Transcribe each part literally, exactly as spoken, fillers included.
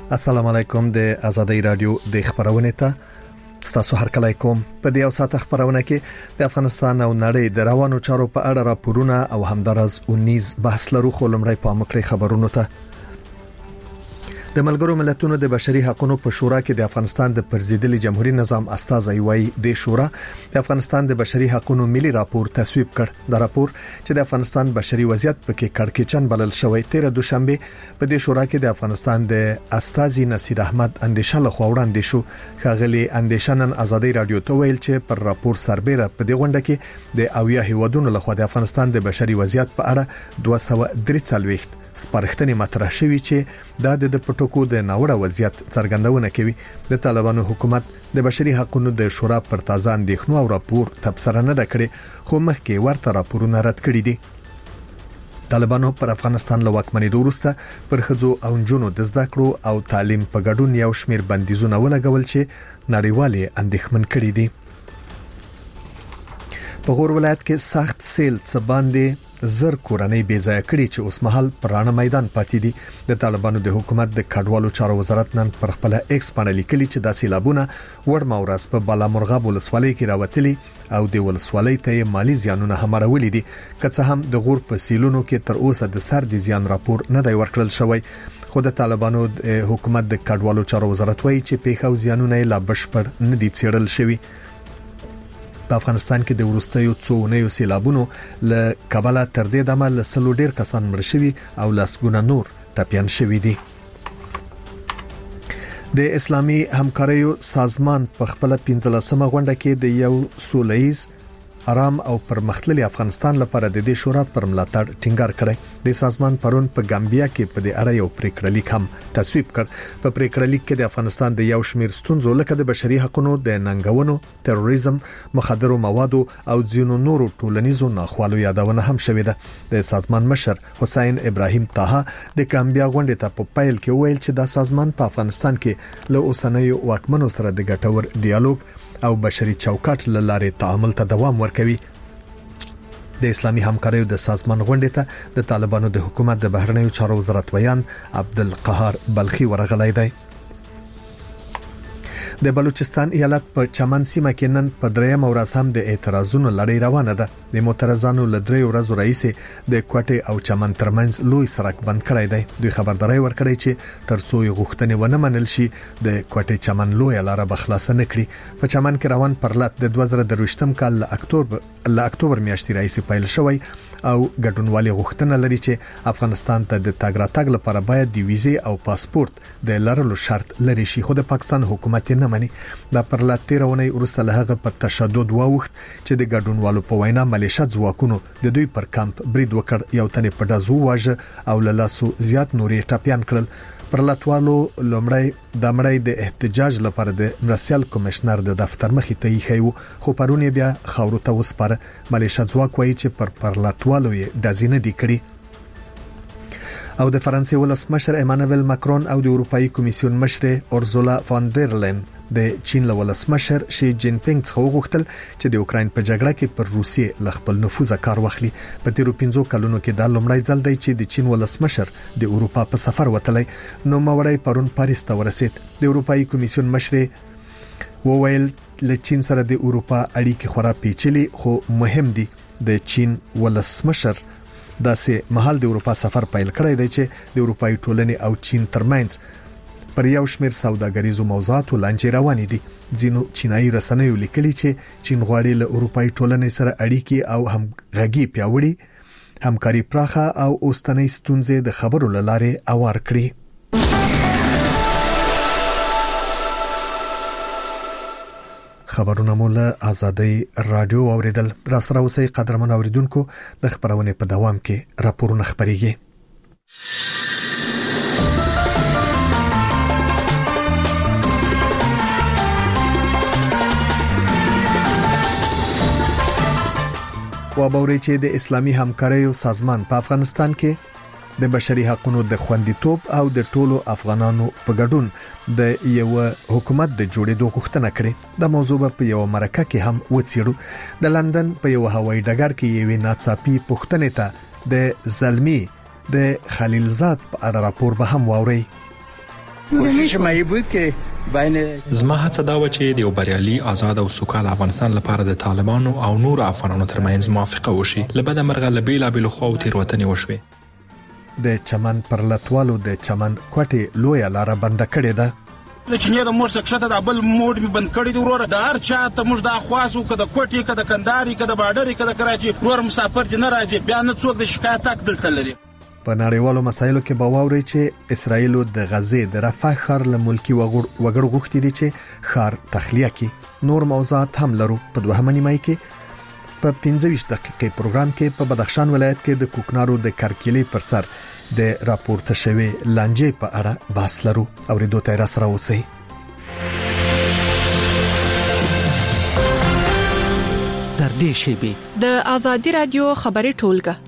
السلام علیکم د آزادۍ رادیو د خبرونه ته تاسو هر کله کوم په دې اوسات خبرونه کې د افغانستان او نړۍ د روانو چارو په اړه راپورونه او همدارز اونیز بحث لرو خو لمړی په مکړې خبرونه ته د ملګرو ملتونو د بشري حقوقو په شورا کې د افغانستان د پرزیدلي جمهوریت نظام استازي وایي د شورا د افغانستان د بشري حقوقو ملي راپور تصویب کړ د راپور چې د افغانستان بشري وضعیت پکې کړکېچن بلل شوی تیر دوشنبه په دې شورا کې د افغانستان د استازي نصیر احمد اندیشه له خوړاندې شو خاغلی اندیشنن ازادي رادیو ته ویل چې پر راپور سربېره په دې غونډه کې د اویا هیوادونو لخوا د افغانستان د بشري وضعیت په اړه دوه سوه درې څلوېښت سپارښتنې مطرح شوې چې د د پټوکو د ناوړه وضعیت څرګندونه کوي د طالبانو حکومت د بشري حقوقو د شورا پر تازه اندېښنو او راپور تبصره نه کړي خو مخکې ورته راپورونه رد کړي دي طالبانو پر افغانستان له واکمنۍ وروسته پر خځو او جنونو د زده کړو او تعلیم په ګډون یو شمېر بندیزونه ولګول چې نړیوالې اندېښمن کړي دي په غور ولایت کې سخت سیل څه باندې زر کورنۍ بې ځای کړي چې اوس مهال پرانه میدان پاتې دي د طالبانو د حکومت د کډوالو چارو وزارت نن پر خپل ایکس باندې لیکلي چې د سیلابونه وړ مورس په بالامرغاب ولسوالۍ کې راوتلي او د ولسوالۍ ته مالی زیانونه هم راولي دي که څه هم د غور په سیلونو کې تر اوسه د سر د زیان راپور نه دی ورکړل شوی خو د طالبانو حکومت د کډوالو چارو وزارت وایي چې پیښو زیانونه لا بشپړ نه دي څېړل شوی په افغانستان کې د ورستیو څونیو سیلابونو له کابل تر دې دمه له سلو ډیر کسان مړ شوي او لاسګونه نور ټپيان شوي دي د اسلامي همکاریو سازمان په خپل پنځلسمه غونډه کې د یو سولهییز آرام او پرمختللي افغانستان لپاره د دې شورا پر ملاتړ ټینګار کړی د سازمان پرون په ګامبیا کې په دې اړه یو پریکړه لیک هم تصویب کړ په پریکړه لیک کې د افغانستان د یو شمېر ستونزو لکه د بشري حقوقو د ننګونو تروریزم مخدرو موادو او ځینو نورو ټولنیزو ناخوالو یادونه هم شوې ده د سازمان مشر حسین ابراهیم طه د ګامبیا غونډې ته په پیل کې ویل چې د سازمان په افغانستان کې له اوسنیو واکمنو سره د ګټور ډیالوګ او بشري چوکاټ لاره تعامل ته دوام ورکوي د اسلامي همکاریو د سازمان غونډې ته د طالبانو د حکومت د بهرنیو چارو وزارت ویان عبدالقهار بلخي ورغلی دی د بلوچستان ایالت په چمن سیمه کې نن په دریم ورځ هم د اعتراضونو لړۍ روانه ده د معترضانو له درې ورځو راهیسې د کوټې او چمن ترمنځ لوی سړک بند کړی دی دوی خبرداري ورکړي چې ترڅو یې غوښتنې ونه منل شي د کوټې چمن لوی لاره به خلاص نه کړي په چمن کې روان پرلط د دوه زره درویشتم کال له اکتوبر له اکتوبر میاشتې راهیسې پیل شوی او ګډونوالي غوښتنه لري چې افغانستان ته د تګ راتګ لپاره باید د ویزې او پاسپورت د لرلو شرط لري شي خو د پاکستان حکومت نه مني دا پر لاتیرونه ورسره له هغه په تشدد واوښت چې د ګډونوالو په وینا ملیشیا ځواکونو د دوی پر کمپ برید وکړ یو تنې په دازو واژه او له لاسو زیات نورې ټاپیان کړل پر لاتوالو لومړی د مړی د احتجاج لپاره د مرسیال کمشنر د دفتر مخې ته یې خو خو پرونی بیا خاورو ته وسپاره ملیشیا ځواک وایي چې پر پر لاتوالو یې دازینه دي کړی او د فرانسې ولسمشر ایمانوئل ماکرون او د اروپאי کمیسیون مشر اورزولا فان در لین د چین له ولسمشر شي جین پینګ څخه وغوښتل چې د اوکرين په جګړه کې پر روسیې ل خپل نفوذ کار واخلي په تیرو پنځو کلونو کې دا لومړی ځل دی چې د چین ولسمشر د اروپا په سفر وتلی نو موري پرون پاریس ته ورسید د اروپאי کمیسیون مشر وویل له چین سره د اروپا اړیکې خورا پیچلي خو مهم دي د چین ولسمشر داسې محل د اروپا سفر پیل کړی دی چې د اروپאי ټولنې او چین ترمنځ پر یو شمېر سوداګریزو موضوعاتو لانجې روانې دي ځینو چینایي رسنیو لیکلي چې چین غواړي له اروپאי ټولنې سره اړیکې او همغږي پیاوړي همکاري پراخه او اوستنۍ ستونزې د خبرو لاره اوار کړي خبرونه مولا آزادۍ رادیو اوریدل را سره اوسئ قدرمن اوریدونکو د خبرونه په دوام کې راپورونه خبريږي و باوري چې د اسلامي همکاریو سازمان په افغانستان کې د بشري حقوقو د خوندیتوب او د ټولو افغانانو په ګډون د یو حکومت د جوړېدو غوښتنه کړې د موضوع په یو مرکه کې هم وڅېړو د لندن په یو هوایي ډګر کې یو ناڅاپي پوښتنه ته د زلمی د خلیلزاد په اړه راپور به هم واوري کوشش مایی بود که بین زما هڅه دا و چې د یو بریالي آزاد او سوکاله افغانستان لپاره د طالبانو او نور افغانانو ترمنځ موافقه وشي. لبد مرغه لبیلا بل خو تیروتنې وشوي. د چمن پر لټوالو د چمن کوټي لوی لاره بند کړې ده. د چینه د مور سکشته د بل موډ می بند کړی دی ورور د هر چا ته موږ د خواصو کده کوټي کده کنداري کده بارډري کده کراچي ورور مسافر جن راځي بیا نه څوک د شکایت حق دلته لري. په نړیوالو مسایلو کې به واوري چې اسرایل د غزې د رفح ښار له ملکی وګړو غوښتي دي چې ښار تخلیه کړي. نور موضوعات هم لرو. په دوهمه نیمه کې په پنځه ویشت دقیقې پروګرام کې په بدخشان ولایت کې د کوکنارو د کرکلې پر سر د راپورته شوی لانجې په اړه بحث لرو. اوریدو ته را سره اوسئ. تر دې شی د ازادي رادیو خبري ټولګه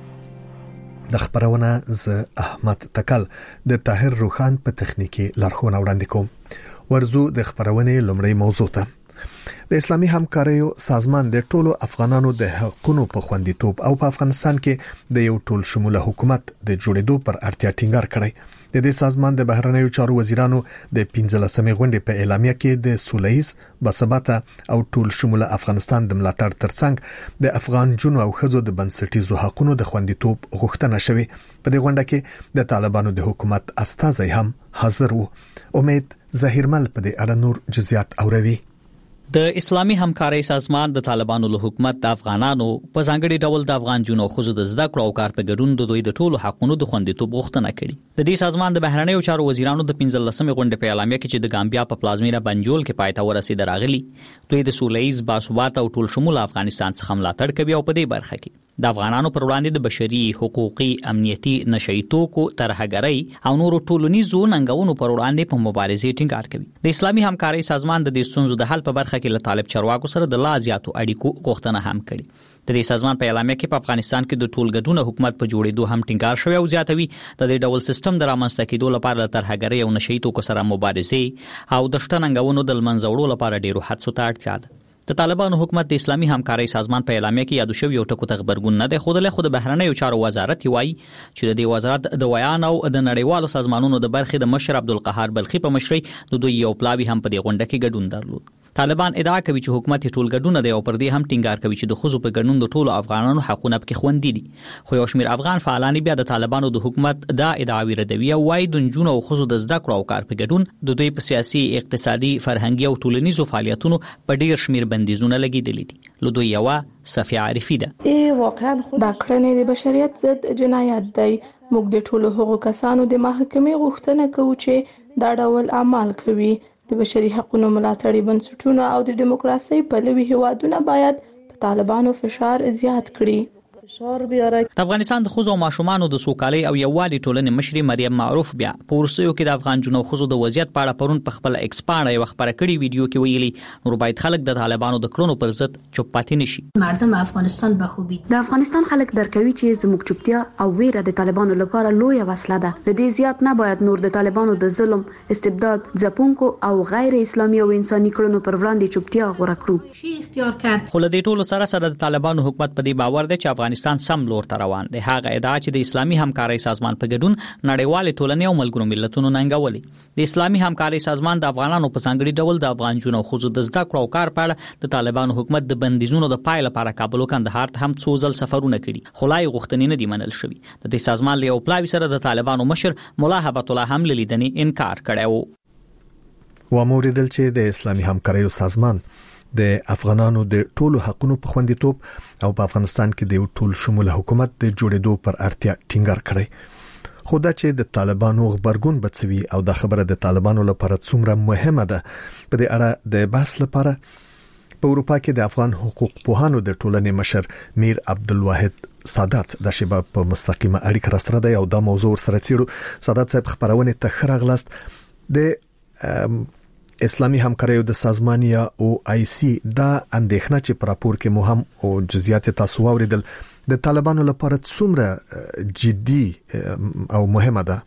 د خبرونه ز احمد تکل د طاهر روخان په تخنیکی لارښوونه وړاندې کوم. ورزو د خبرونه لومړی موضوع ته. د اسلامي همکاریو سازمان د ټولو افغانانو د حقوقو په خوندیتوب او په افغانستان کې د یو ټول شموله حکومت د جوړېدو پر اړتیا ټینګار کړی. د دې سازمان د بهرنیو چارو وزیرانو د پنځلسمې غونډې په اعلامیه کې د سولهیز باثباته او ټول شموله افغانستان د ملاتړ ترڅنګ د افغان جنو او خزو د بنسټیزو حقوقو د خوندیتوب غوښتنه شوې. په دې غونډه کې د طالبانو د حکومت استازي هم حاضر وو. امید ظاهرمل په دې اړه نور جزئیات اوروي. د اسلامي همکارۍ سازمان د طالبانو له حکومت د افغانانو په ځانګړي ډول د افغان جنو خزو د زده کړو او کار په ګډون د دوی د ټولو حقوقو د خوندیتوب غوښتنه کړې. د دې سازمان د بهرنیو چارو وزیرانو د پنځلسمې غونډې په اعلامیه کې چې د ګامبیا په پلازمینه بنجول کې پای ته ورسېد راغلي، دوی د سولهییز باثباته او ټول شموله افغانستان څخه ملاتړ کوي او په دې برخه کې د افغانانو پر وړاندې د بشري حقوقي امنیتي نشئی توکو ترهګرۍ او نورو ټولنیزو ننګونو پر وړاندې په مبارزې ټینګار کوي. د اسلامي همکارۍ سازمان د دې ستونزو د حل په برخه کې له طالب چارواکو سره د لا زیاتو اړیکو غوښتنه هم کړې. د دې سازمان په اعلامیه کې په افغانستان کې د ټولګډون حکومت په جوړېدو هم ټینګار شوی او زیاتوي د دې ډول سیستم د رامنځته کېدو لپاره د ترهګرۍ او نشئی توکو سره مبارزې او د شته ننګونو د منځه وړلو لپاره ډیرو هڅو ته اړتیا ده. د طالبانو حکومت د اسلامي همکارۍ سازمان په اعلامیه کې یادو شوی یو ټکو ته خبرګون نه دی خوده له خود بهرنیو چارو وزارت وایي چې د دې وزارت د ویان او د نړیوالو سازمانونو د برخې د مشر عبدالقهار بلخي په مشرۍ د دوی یو پلاوی هم په دې غونډه کې ګډون درلود. طالبان ادعا کوي چې حکومت ټول ګډون دی او پر دې هم ټینګار کوي چې د خزو په ګډون د ټولو افغانانو حقوقونه پکې خوندي دي. خو یو شمېر افغان فعالان بیا د طالبانو د حکومت دا ادعاوی ردوي او وايي د جنونو او خزو د زده کړو او کار په ګډون د دوی په سیاسي، اقتصادي، فرهنګي او ټولنیزو فعالیتونو په ډیر شمېر بندیزونه لګیدلي دي. لدوی یوا صفیه عارفی ده. ای واقعا خود دا کړنې د بشریت ضد جنایت دی. موږ د ټولو هغو کسانو د محکمې غوښتنه کوو چې دا ډول اعمال کوي. د بشري حقوقو ملاتړي بنسټونه او د دیموکراسي پلوي هیوادونه باید په طالبانو فشار زیات کړي. د افغانستان د خزو او ماشومانو د سوکالۍ او یووالي ټولنې مشري مریم معروف بیا په ورسیو کې د افغان جنو خزو د وضعیت په اړه پرون په خپل ایکس باندې یو خبره کړې ویډیو کې ویلي نور باید خلک د طالبانو د کړنو پر ضد چوپ پاتې نشي. مردم افغانستان به خوبي د افغانستان خلک درکوي چې زموږ چوپتیا او ویره د طالبانو لپاره لوی وسله ده. لدې زیات نه باید نور د طالبانو د ظلم، استبداد، ځپونکو او غیر اسلامي او انساني کړنو پر وړاندې چوپتیا غوړه کړو. شي اختیار کړ. خو لدې ټولو سره سره د طالبانو حکومت په دې باور دی چې افغانستان سم لور روان دی. هغه ادعا چې د اسلامي همکارۍ سازمان په ګډون نړیوال ټولنې او ملګرو ملتونو ننګولې. د اسلامي همکارۍ سازمان د افغانانو په ځانګړي ډول د افغان جنو خزو د زده کړو او کار په اړه د طالبانو حکومت د بندیزونو د پای لپاره کابل او کندهار ته هم څو ځل سفرونه کړي. خو لا یې غوښتنې نه دي منل شوې. د دې سازمان له یو پلاوي سره د طالبانو مشر مولا هبت الله هم لیدنې انکار کړی و. و موریدل چې د اسلامي همکارۍ سازمان د افغانانو د ټولو حقوقو په خوندیتوب او په افغانستان کې د ټول شموله حکومت د جوړېدو پر اړتیا ټینګار کړی. خو دا چې د طالبانو خبرګون بڅوي او د خبره د طالبانو لپاره څومره مهمه ده په دې اړه د بحث لپاره په اروپا کې د افغان حقوق پوهانو د ټولنې مشر میر عبدالواحد سادات د شباب په مستقیمه اړیکه راستره دی او دا موضوع سره چیرو. سادات صاحب خبرونه ته خراغلاست. د اسلامي همکاریو د سازمان یا او آی سی دا اندېښنه چې پر راپور کې مهم او جزئیات تاسو واوریدل د طالبانو لپاره څومره جدي او مهمه ده؟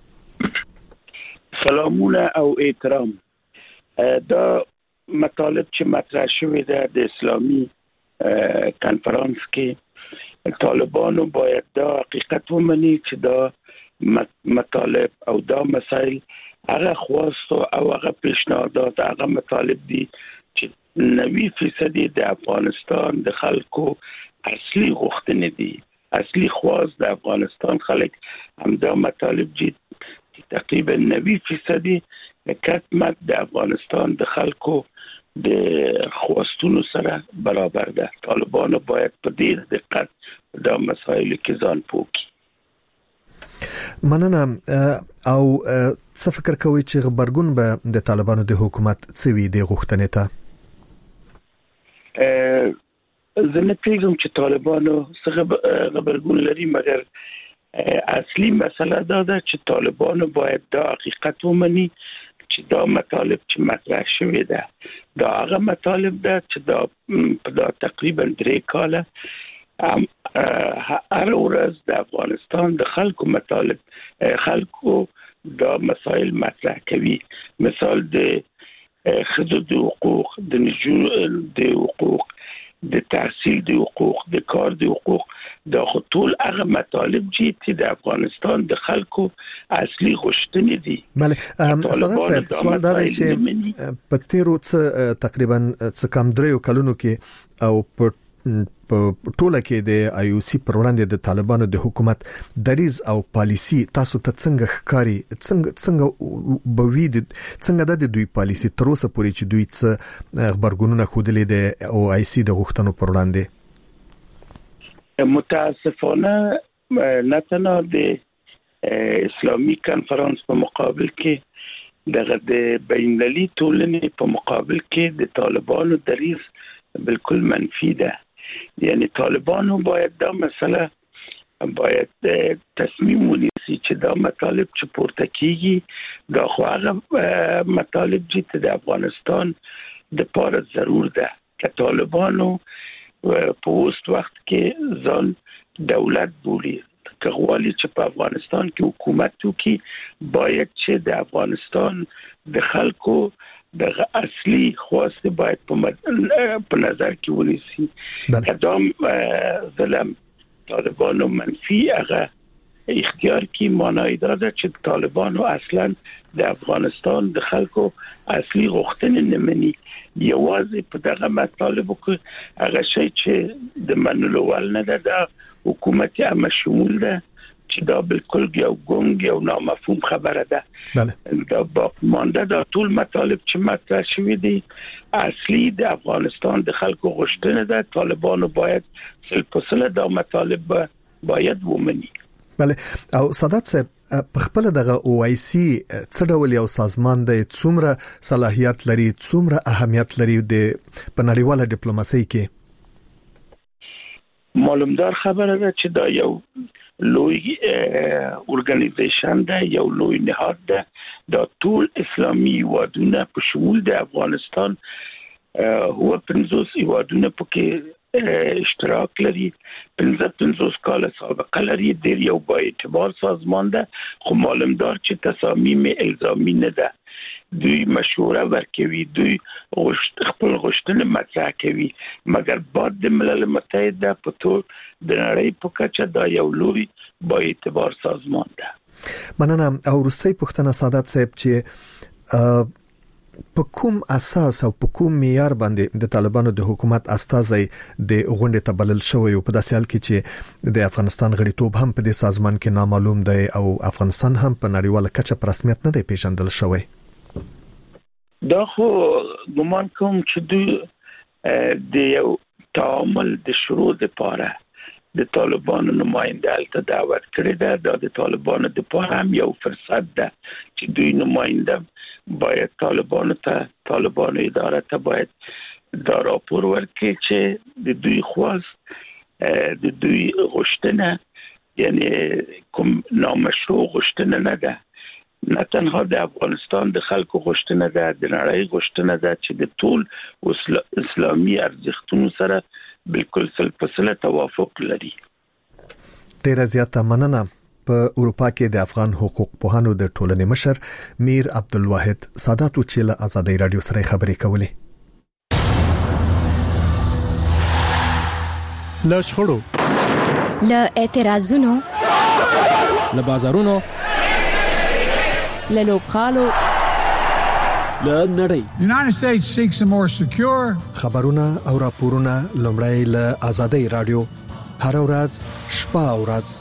سلامونه او احترام. دا مطالب چې مطرح شوی ده د اسلامي کنفرانس کې طالبانو باید دا حقیقت ومني چې دا مطالب او دا مسائل هغه خواست او هغه پیشنهادات هغه مطالب دي چې نوي فیصد د افغانستان د خلکو اصلي غوښتنې دي. اصلي خواست د افغانستان خلک همدا مطالب دي. تقریبا نوي فیصد کټمت د افغانستان د خلکو د خواستونو سره برابر ده. طالبان باید په ډیر دقت د مسایلو کې ځان پوکي. مننه. او څه فکر کوي چې خبرګون به د طالبانو د حکومت څه وي د غوښتنې ته؟ زه نه پیږم چې طالبانو څه خبرګون لري، مګر اصلي مسله دا ده چې طالبانو باید دا حقیقت ومني چې دا مطالب چې مطرح شوی ده دا هغه مطالب ده چې دا دا تقریبا درې کاله هر ورځ د افغانستان د خلکو مطالب خلکو دا مسائل مطرح کوي. مثال د ښځو د حقوق، د نجونو د حقوق، د تحصیل د حقوق، د کار د حقوق، دا ټول هغه مطالب چې د افغانستان د خلکو اصلي غوښتنې دي. بله سادات صاحب، سوال دا دی چې په تیرو څه تقریبا څه کم دریو کلونو کې او په په ټوله کې د آی او سی پر وړاندې د طالبانو د حکومت دریز او پالیسی تاسو ته څنګه ښکاری، څنګه څنګه بوي د څنګه د دوی پالیسی تر اوسه پورې چې دوی څه خبرګونونه خوده د او آی سی د غوښتنو پر وړاندې؟ متاسفانه نه تنها د اسلامي کنفرانس په مقابل کې دغه د بین المللي ټولنې په مقابل کې د طالبانو دریز بالکل منفی ده. یعنی طالبانو باید دا مسله باید تصمیم ونیسي چې دا مطالب چې پورته کیږي دا خو هغه مطالب چې د افغانستان د پاره ضرور ده. که طالبانو په اوس وخت کې ځان دولت بولي، که غواړي چې په افغانستان کې حکومت وکړي، باید چې د افغانستان د خلکو دغه اصلي خواست باید په نظر کې ونیسي. قدام ظلم طالبانو منفی هغه اختیار کی معنی داده چې طالبانو اصلا د افغانستان د خلکو اصلي غوښتنې نه مني. یوازې په دغه مطالبو کې هغه شی چې د منلو ول نه ده د حکومت عامه شمول ده چې دا بالکل یو ګونګ یو نامفهوم خبره ده. بله دا باقی مانده دا ټول مطالب چې مطرح شوی دي اصلي د افغانستان د خلکو غوښتنه ده. طالبانو باید سلسله دا مطالب باید ومني. بله. او سادات صاحب، په خپل دغه او آی سی څه ډول یو سازمان دی، څومره صلاحیت لري، څومره اهمیت لري د په نړیواله ډیپلوماسي کې؟ معلومدار خبره ده چې دا یو لوی ارګانیزیشن ده، یو لوی نهاد ده. دا ټول اسلامي هیوادونه په شمول د افغانستان هو پنځوس هیوادونه پکې اشتراک لري. پنځه پنځوس کال سابقه لري. ډیر یو با اعتبار سازمان ده، خو معلومدار چې تصامیم الزامی نه ده. دوی مشوره ورکوي، دوی خپل غوښتنې مطرح کوي، مګر بعد د ملل متحد په تور د نړۍ په کچه دا یو لوی با اعتبار سازمان ده. مننه. او روسي پښتنه سادات صاحب چې په کوم اساس او په کوم معیار باندې د طالبانو د حکومت استازي د غونډې ته بلل شوی او په داسې حال کې چې د افغانستان غړیتوب هم په دې سازمان کې نامعلوم دی او افغانستان هم په نړیواله کچه په رسمیت نه دی پیژندل شوی؟ دا خو ګمان کوم چې دوی د یو تعامل د شروع لپاره د طالبانو نماینده ته دعوت کړی ده. دا د طالبانو لپاره هم یو فرصت ده چې دوی نماینده باید طالبانو ته طالبانو اداره ته باید دا راپور ورکړي چې د دوی خواست د دوی غوښتنه یعنی کوم نامشروع غوښتنه نه ده، نه تنها د افغانستان د خلکو غوښتنه ده، د نړۍ غوښتنه ده چې د ټول اسلامي ارزښتونو سره بالکل سل په سل توافق لري. ډیره زیاته مننه. په اروپا کې د افغان حقوق پوهانو د ټولنې مشر میر عبدالواحد سادات چې له آزادۍ رادیو سره خبرې کولې. له شخړو، له اعتراضونو، له بازارونو للوبخالو لنړۍ. United States seeks a more secure. خبرونه او راپورونه لومړی له آزادۍ رادیو هر ورځ شپه او ورځ.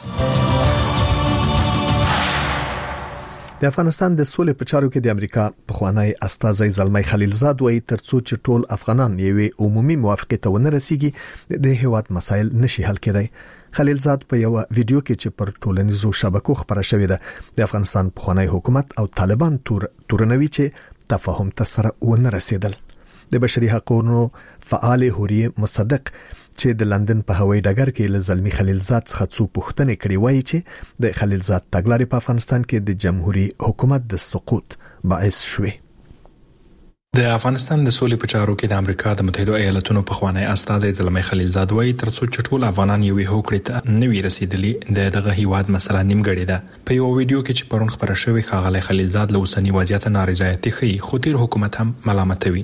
د افغانستان د سولې په چارو کې د امریکا پخوانی استازی زلمی خلیلزاد وایي ترڅو چې ټول افغانان یوې عمومي موافقه ته ونه رسیږي د هیواد مسایل نشي حل کېدای. خلیلزاد په یو ویډیو کې چې پر ټولنیزو شبکو خبره شوې ده د افغانستان پخوانی حکومت او طالبان تور تورنوي چې تفاهم ته سره ونه رسیدل. د بشري حقوقو فعال حوریه مصدق چې د لندن په هوایي ډګر کې له زلمی خلیلزاد څخه څو پوښتنې کړې وایي چې د خلیلزاد تګلارې په افغانستان کې د جمهوریت حکومت د سقوط باعث شوه. د افغانستان د سولې په چارو کې د امریکا د متحده ایالاتونو پخوانی استازی زلمی خلیلزاد وایي ترڅو چې ټول افغانان یوې هوکړې ته نه وي رسیدلي د دغه هیواد مسله نیمګړې ده. په یو ویډیو کې چې پرون خبره شوې ښاغلی خلیلزاد له اوسنی وضعیت نارضایتي ښيي خو تیر حکومت هم ملامتوي.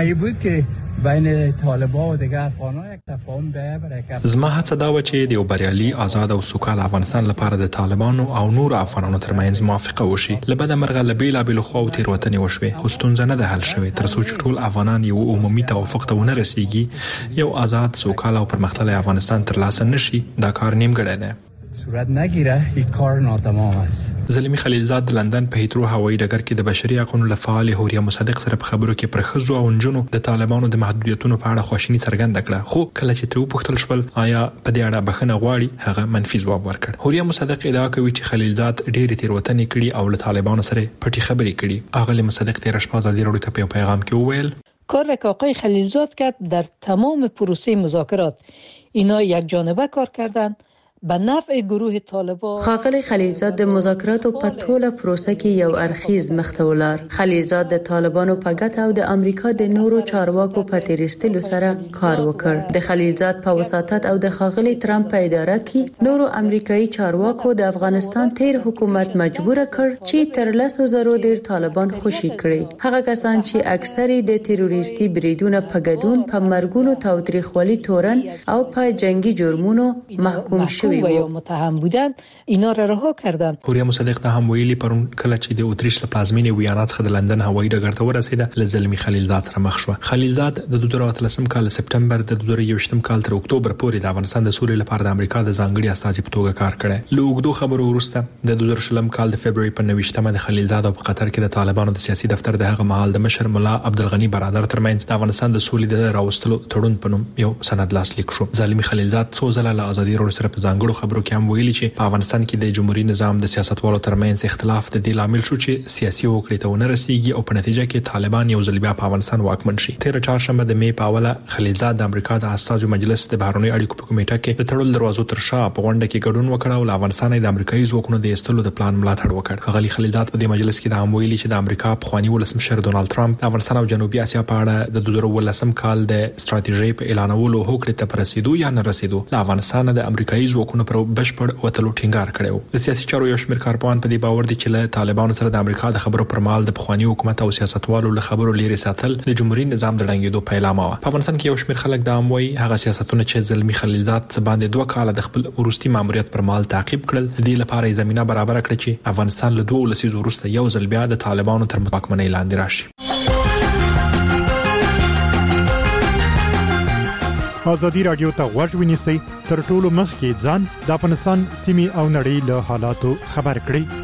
بین طالبان و دیگر افغانان یک تفاهم به برکت. زما هڅه دا و چې د یو بریالي آزاد او سوکاله افغانستان لپاره د طالبانو او نور افغانانو ترمنځ موافقه وشي. لبد مرغه لبیلا بل خو او تیروتنې وشوي. خو ستونزه نه ده حل شوې ترڅو چې ټول افغانان یو عمومي توافق ته ونه رسیږي یو آزاد سوکاله او پرمختللی افغانستان ترلاسه نشي دا کار نیمګړی دی. صورت نگیره این کار ناتمام است. زلمی خلیلزاد د لندن په هیترو هوایي ډګر کې د بشري حقوقو لفعال حوریه مصدق سره په خبرو کې پر خزو او نجونو د طالبانو د محدودیتونو په اړه خواشینی څرګنده کړه. خو کله چې تر وپوښتل شول آیا په دې اړه بخښنه غواړي هغه منفي ځواب ورکړ. حوریه مصدق ادعا کوي چې خلیلزاد ډېری تیروتنې کړي او له طالبانو سره پټي خبرې کړي. اغلی مصدق تیر شپه ازادي راډیو ته په پیغام کې وویل کار که آقای خلیلزاد کرد در تمام پروسه مذاکرات اینا یک جانبه کار کردند به نفع گروه طالبان. خاقل خلیلزاد د مذاکراتو په ټوله پروسه کې یو ارخیز مخته ولاړ. خلیلزاد د طالبانو په ګټه او د امریکا د نورو چارواکو په تیرستلو سره کار وکړ. د خلیلزاد په وساطت او د خاغلی ترامپ په اداره کې نورو امریکایي چارواکو د افغانستان تیر حکومت مجبور کړ چې تر لسو زرو ډیر طالبان خوشي کړي. هغه کسان چې اکثري د تروریستي بریدونو په ګډون په مرګونو تاوتریخوالي تورن او په جنگي جرمونو محکوم شوي و یا متهم بودند اینا را رها کردند. حوریه مصدق ته هم ویلي پرون کله چې د اتریش له پلازمینې ویانا څخه د لندن هوایي ډګر ته ورسېده له زلمی خلیلزاد سره مخ شو. خلیلزاد د دوه زره اتلسم کال سپټمبر د دوه زره یوویشتم کال تر اکتوبر پورې د افغانستان د سولې لپاره د امریکا د ځانګړي استازي په توګه کار کړی. له اوږدو خبرو وروسته د دوه زره شلم کال د فبرवरी په نوویشتمه د خلیلزاد او په قطر کې د طالبانو د سیاسي دفتر د هغه مهال د مشر مولا عبدالغنی برادر ترمنځ د افغانستان د سولې د راوستلو تړون په نوم یو سند لاسلیک شو. زلمی خلیلزاد څو ځله له ازادي راډیو سره په ځانګړو خبرو کې هم ویلي چې په افغانستان کې د جمهوریت نظام د سیاستوالو ترمنځ اختلاف د دې لامل شو چې سیاسي هوکړې ته ونه رسیږي او په نتیجه کې طالبان یو ځل بیا په افغانستان واکمن شي. تیر چهارشنبه د می په اوله خلیلزاد د امریکا د اساسي مجلس د بهرنیو اړیکو په کمیټه کې د تړل دروازو تر شا په غونډه کې ګډون وکړ او له افغانستان د امریکایي ځواکونو د ایستلو د پلان ملاتړ وکړ. غلی خلیلزاد په دې مجلس کې د هم ویلي چې د امریکا پخوانی ولسمشر ډونالد ټرمپ د افغانستان او جنوبي اسیا په اړه د دوه زره ولسم کال د ستراتیژي په اعلانولو هوکړې ته رسیدو یا نه رسیدو له افغانستان د امریکایي ځواکونو پر بشپړ وتلو ټینګار کړو. د سیاسي چارو یو شمېر کارپوهان په دې باور دي چې له طالبانو سره د امریکا د خبرو پر مهال د پخوانی حکومت او سیاستوالو له خبرو لري ساتل د جمهوریت نظام د ړنګېدو پیلامه و. په افغانستان کې یو شمېر خلک دا هم وایي هغه سیاستونه چې زلمی خلیلزاد څخه باندې دوه کاله د خپل وروستي ماموریت پر مهال تعقیب کړل د دې لپاره زمينه برابر کړې چې افغانستان له دوه لسیزو وروسته یو ځل بیا د طالبانو تر واکمنۍ لاندې راشي. آزادی رادیو ته غوږ ونیسئ تر ټولو مخکې ځان د افغانستان سیمې او نړۍ له حالاتو خبر کړئ.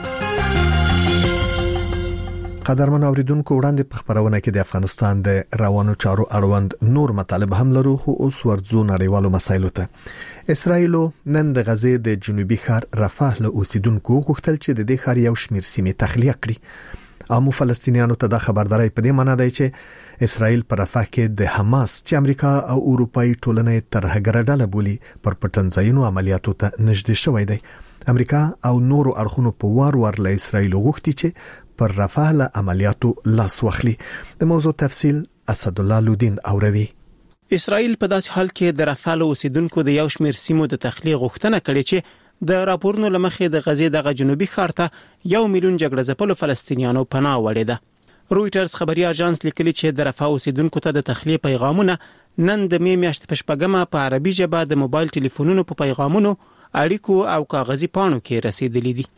قدرمن اوریدونکو وړاندې په خبرونه کې د افغانستان د روانو چارو اړوند نور مطالب هم لرو خو اوس ورځو نړیوالو مسایلو ته. اسرائیل نن د غزې د جنوبي ښار رفح له اوسیدونکو غوښتل چې د دې ښار یو شمېر سیمې تخلیه کړي. عامو فلسطینیانو ته د خبرداري په دې معنی دی چې اسرائیل پر رفح کې د حماس چې امریکا او اروپאי ټولنې ترهګر ډله بولي پر پټنځایونو عملیاتو ته نږدې شوی دی. امریکا او نورو اړخونو په وار وار له اسرائیل غوښتي چې پر رفح له عملیاتو لاس واخلي. د موضوع تفصیل اسد الله لودین اوروي. اسرائیل په داسې حال کې د رفح له اوسیدونکو د یو شمېر سیمو د تخلیه غوښتنه کړې چې د راپورونو لمخې د غزې دغه جنوبي ښار ته یو میلیون جګړه ځپلو فلسطینیانو پناه وړې ده. رويټرز خبري اژانس لیکلي چې د رفح اوسیدونکو ته د تخلیه پیغامونه نن د می میاشتې په شپږمه په عربي ژبه د موبایل ټلیفونونو په پیغامونو اړیکو او کاغذي پاڼو کې رسیدلي دي.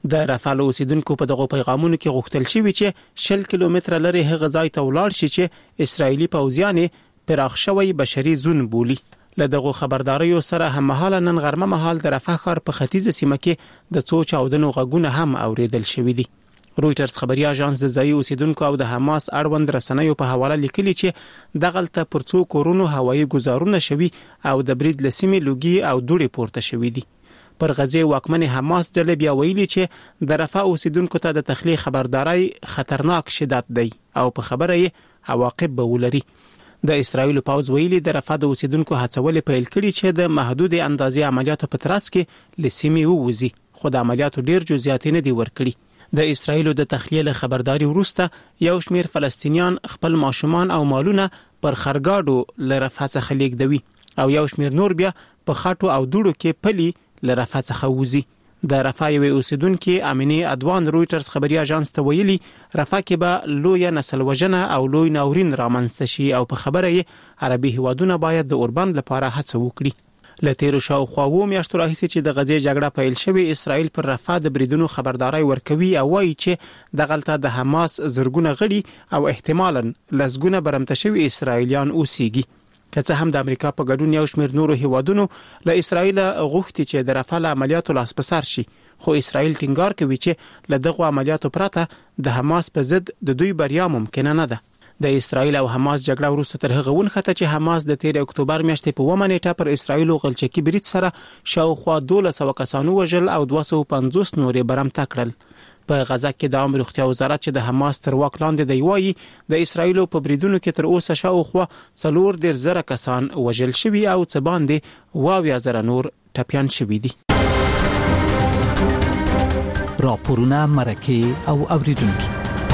د رافال اوسیدونکو په دغه پیغامونو کې غوښتل شوی چې شل کیلومتره لري هغه ځای ته ولاړ شي چې اسرایلی پوځیان پراخ شوی بشري زون بولی. له دغه خبرداريو سره هممهاله نن غرمه مهال د رفح ښار په ختیځه سیمه کې د څو چاودنو غږونه هم اوریدل شوي دي. رويټرز خبري اژانس د ځایي اوسیدونکو او د حماس اړوند رسنیو په حواله لیکلي چې دغلته پر څو کورونو هوایي گزارونه شوي او د برید لسیمې لوګي او دوړې پورته شوي دي. پر غزه واکمن حماس ډلې بیا ویلي چې د رفح اوسیدونکو ته د تخلیه خبرداري خطرناک شدت دی او په خبره یې عواقب به ولري. د اسرایل پوځ ویلي د رفح د اوسیدونکو هڅول پیل کړي چې د محدود اندازې عملیاتو په ترڅ کې لسیمې ووزي، خو د عملیاتو ډیر جزئیات نه دي ورکړي. د اسرایل د تخلیه له خبرداري وروسته یو شمیر فلسطینیان خپل ماشومان او مالونه پر خرګاډو له رفح څخه لیږدوي او یو شمیر نور بیا په خاطو او دوړو کې پلي له رفح څخه وځي. د رفح یو اوسیدونکو امینی ادوان رويټرز خبري اژانس ته ویلي رفح کې به لوی نسل وژنه او لوی ناورین رامنځته شي او په خبره یې عربي هیوادونه باید د اوربند لپاره هڅه وکړي. له تیرو شاوخوا اووه میاشتو راهیسې چې د غزې جګړه پیل شوې اسرائیل پر رفح د بریدونو خبرداري ورکوي او وایي چې دغلته د حماس زرګونه غړي او احتمالاً لسګونه برمته شوي اسرائیلیان اوسېږي. که څه هم د امریکا په ګډون یو شمېر نورو هیوادونو له اسرائیل غوښتي چې د رفح له عملیاتو لاس په سر شي، خو اسرائیل ټینګار کوي چې له دغو عملیاتو پرته د حماس په ضد د دوی بریا ممکنه نه ده. د اسرائیل او حماس جګړه وروسته تر هغه ونښته چې حماس د تیر اکتوبر میاشتې په اوومه نیټه پر اسرائیل غلچکي برید سره شاوخوا دولس سوه کسانو وژل او دوه سوه پنځوس نورې برمته کړل. په غزه کې د عامه روغتیا وزارت چې د حماس تر واک لاندې دی وایي د اسرائیل په بریدونو کې تر اوسه شاوخوا څلور دېرش زره کسان وژل شوي او څه باندې اووه اویا زره نور ټپیان شوي دي. راپورونه، مرکې او اوریدونکي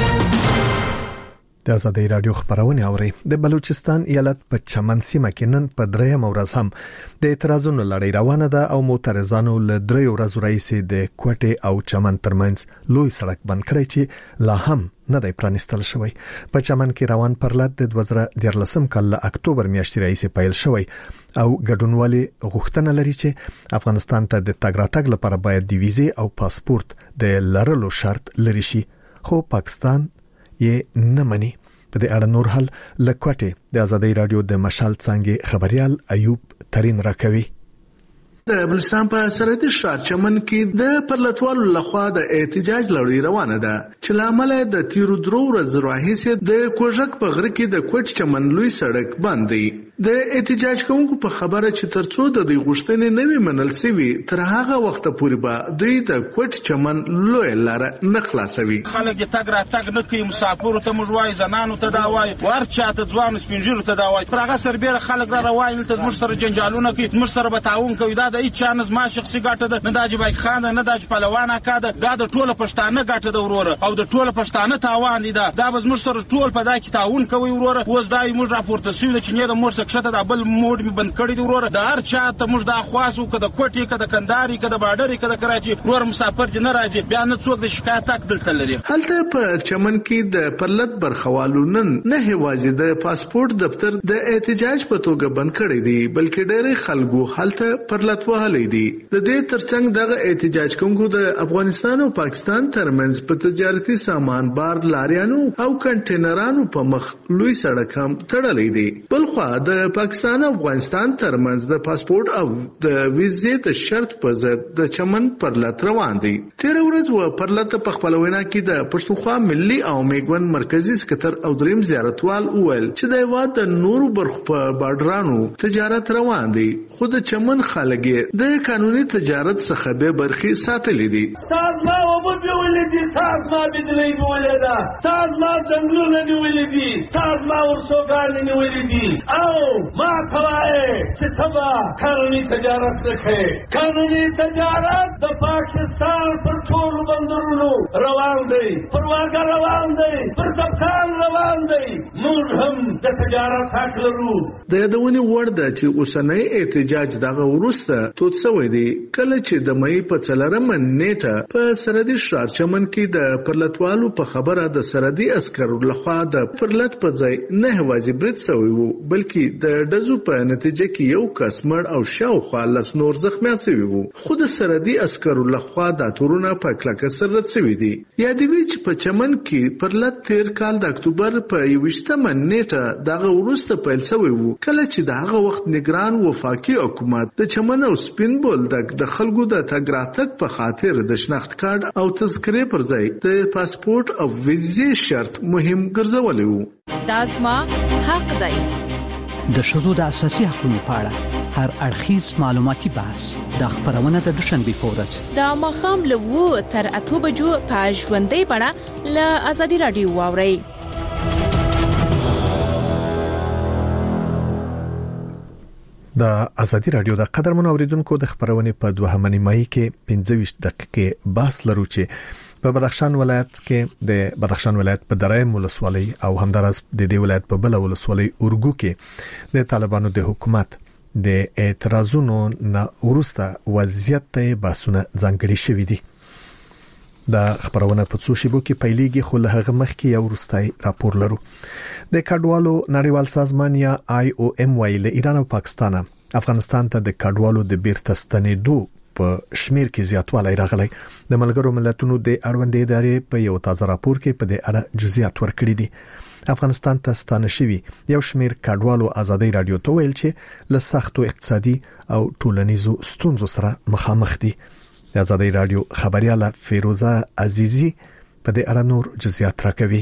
د آزادۍ رادیو خبرونه اوري. د بلوچستان ایالت په چمن سیمه کې نن په دریم ورځ هم د اعتراضونو لړۍ روانه ده او معترضانو له دریو ورځو راهیسې د کوټې او چمن ترمنځ لوی سړک بند کړی چې لا هم نه دی پرانیستل شوی. په چمن کې روان پرلط د دوه زره دیارلسم کال له اکتوبر میاشتې راهیسې پیل شوی او ګډونوالي غوښتنه لري چې افغانستان ته د تګ راتګ لپاره باید د ویزې او پاسپورت د لرلو شرط لري شي، خو پاکستان یې نه مني. په دې اړه نور حل لکوټه د آزادۍ رادیو د مشال څنګه خبريال ایوب ترين راکوي. د بلوچستان په سرحدي ښار چمن کې د پرلطوالو لخوا د احتجاج لړۍ روانه ده چې لامل د تیرو درو ورځو راهیسې د کوژک په غره کې د کوټ چمن لوی سړک بند دی. د احتجاج کوونکو په خبره چې ترڅو د دوی غوښتنې نه وي منل شوي تر هغه وخت پورې به دوی د کوټ چمن لوی لار نه خلاصوي. خلک د تګ راتګ نه کوي، مسافرو ته موږ وایو، زنانو ته دا وایو، ورچا ته ځوانو سپینږیرو ته دا وایو. پر هغه سربېره خلک را روان دي، موږ سره جنجالونه کوي، موږ سره به تعاون کوي. دا د هیڅ چا نه زما شخصي ګټه ده، نه د حاجي بایک خان ده، نه د حاجي پهلوان اکا ده، دا د ټوله پښتانه ګټه ده وروره او د ټوله پښتانه تاوان دی. دا دا به زموږ سره ټول په دا کې تعاون کوي وروره. اوس دا موږ راپورته شوي ده چې نه د مور څخه کښته د بل موډ می بند کړی دی وروره. د هر چا ته موږ دا خواسو که د کوټې که د کندهاري که د باډرې که د کراچي وروره مسافر دې نه راځي، بیا نه څوک د شکایت حق دلته لري. هلته په چمن کې د پرلط برخوالو نن نه یوازې د پاسپورت دفتر د احتجاج په توګه بند کړی دی بلکې ډېری خلکو هلته پرلط وهلی دي. د دې ترڅنګ دغه احتجاج کوونکو د افغانستان او پاکستان ترمنځ په تجارتي سامان بار لاریانو او کنټینرانو په مخ لوی سړک هم تړلی دی. بلخوا د پاکستان او افغانستان ترمنځ د پاسپورت او د ویزې د شرط په ضد د چمن پرلط روان دي. تیر ورځ و پرلط په خپل وینا کې د پښتونخوا ملي او میګون مرکزی سکتر او دریم زیارتوال وویل چې د هیواد د نورو برخو په بارډرانو تجارت روان دی، خو د چمن خلک د قانوني تجارت څخه به برخې ساتلې دي. تاسو ما وبد ویلې دي، تاسو ما بدلې ویلې ده، تاسو ما څنګه نه ویلې دي، تاسو ما ورسوګان نه ویلې دي او ما توای چې تبا قانوني تجارت وکړي. قانوني تجارت د پاکستان پر ټولو بندرونو روان دی، پر واګه روان دی، پر کپتان روان دی. موږ هم د تجارت حق لرو. د یادونې وړ ده چې اوسنۍ احتجاج دغه وروسته توت شوی دی کله چې د مې په څلورمه نیټه په سرحدي ښار چمن کې د پرلطوالو په خبره د سرحدي عسکرو لخوا د پرلط په ځای نه یوازې برید شوی وو بلکې د دزو په نتیجه کې یو کس مړ او شاوخوا لس نور زخمیان شوي وو خو د سرحدي عسکرو لخوا دا تورونه په کلکه سره رد شوي دي یادوي چې په چمن کې پر لټ تیر کال د اکتوبر په یوویشتمه نیټه دغه وروسته پیل شوی وو کله چې دغه وخت نگران وفاقي حکومت د چمن او سپین بولدک د خلکو د تګ راتګ په خاطر د شناخت کارت او تذکرې پر ځای د پاسپورت او ویزې شرط مهم ګرځولې وو دا زما حق دی د شذو د اساسي حقوقو په اړه هر اړخیز معلوماتي بحث د خبرونه د دوشنبه پورز د مخام له وو تر اته بجو په ژوندۍ بڼه له ازادي رادیو واوري د ازادي رادیو د قدرمن اوریدونکو د خبرونه په دوهمه نیمایي کې پنځه ویشت دقیقې بحث لرو چې په بدخشان ولایت کې د بدخشان ولایت په درایم ولسوالۍ او همدارس د دې ولایت په بل ولسوالۍ اورګو کې د طالبانو د حکومت د اعتراضونو نه ورسته وضعیت ته باسونه ځانګړي شوې دي د خبرونه په څو شیبو کې پیلېږي خو له هغه مخکې یو ورستای راپور لرو د کډوالو نړیوال سازمان یا آی او ام وايي له ایران او پاکستان افغانستان ته د کډوالو د بیرته ستنېدو په شمیر کې زیاتوالی راغلی د ملګرو ملتونو د اړوندې ادارې په یو تازه راپور کې په دې اړه جزئیات ورکړي دي افغانستان ته ستانه شوی یو شمیر کډوالو ازادي رادیو ته ویل چې له سختو اقتصادي او ټولنیزو ستونزو سره مخامخ دي د ازادي رادیو خبرياله فیروزه عزیزی په دې اړه نور جزئیات راکوي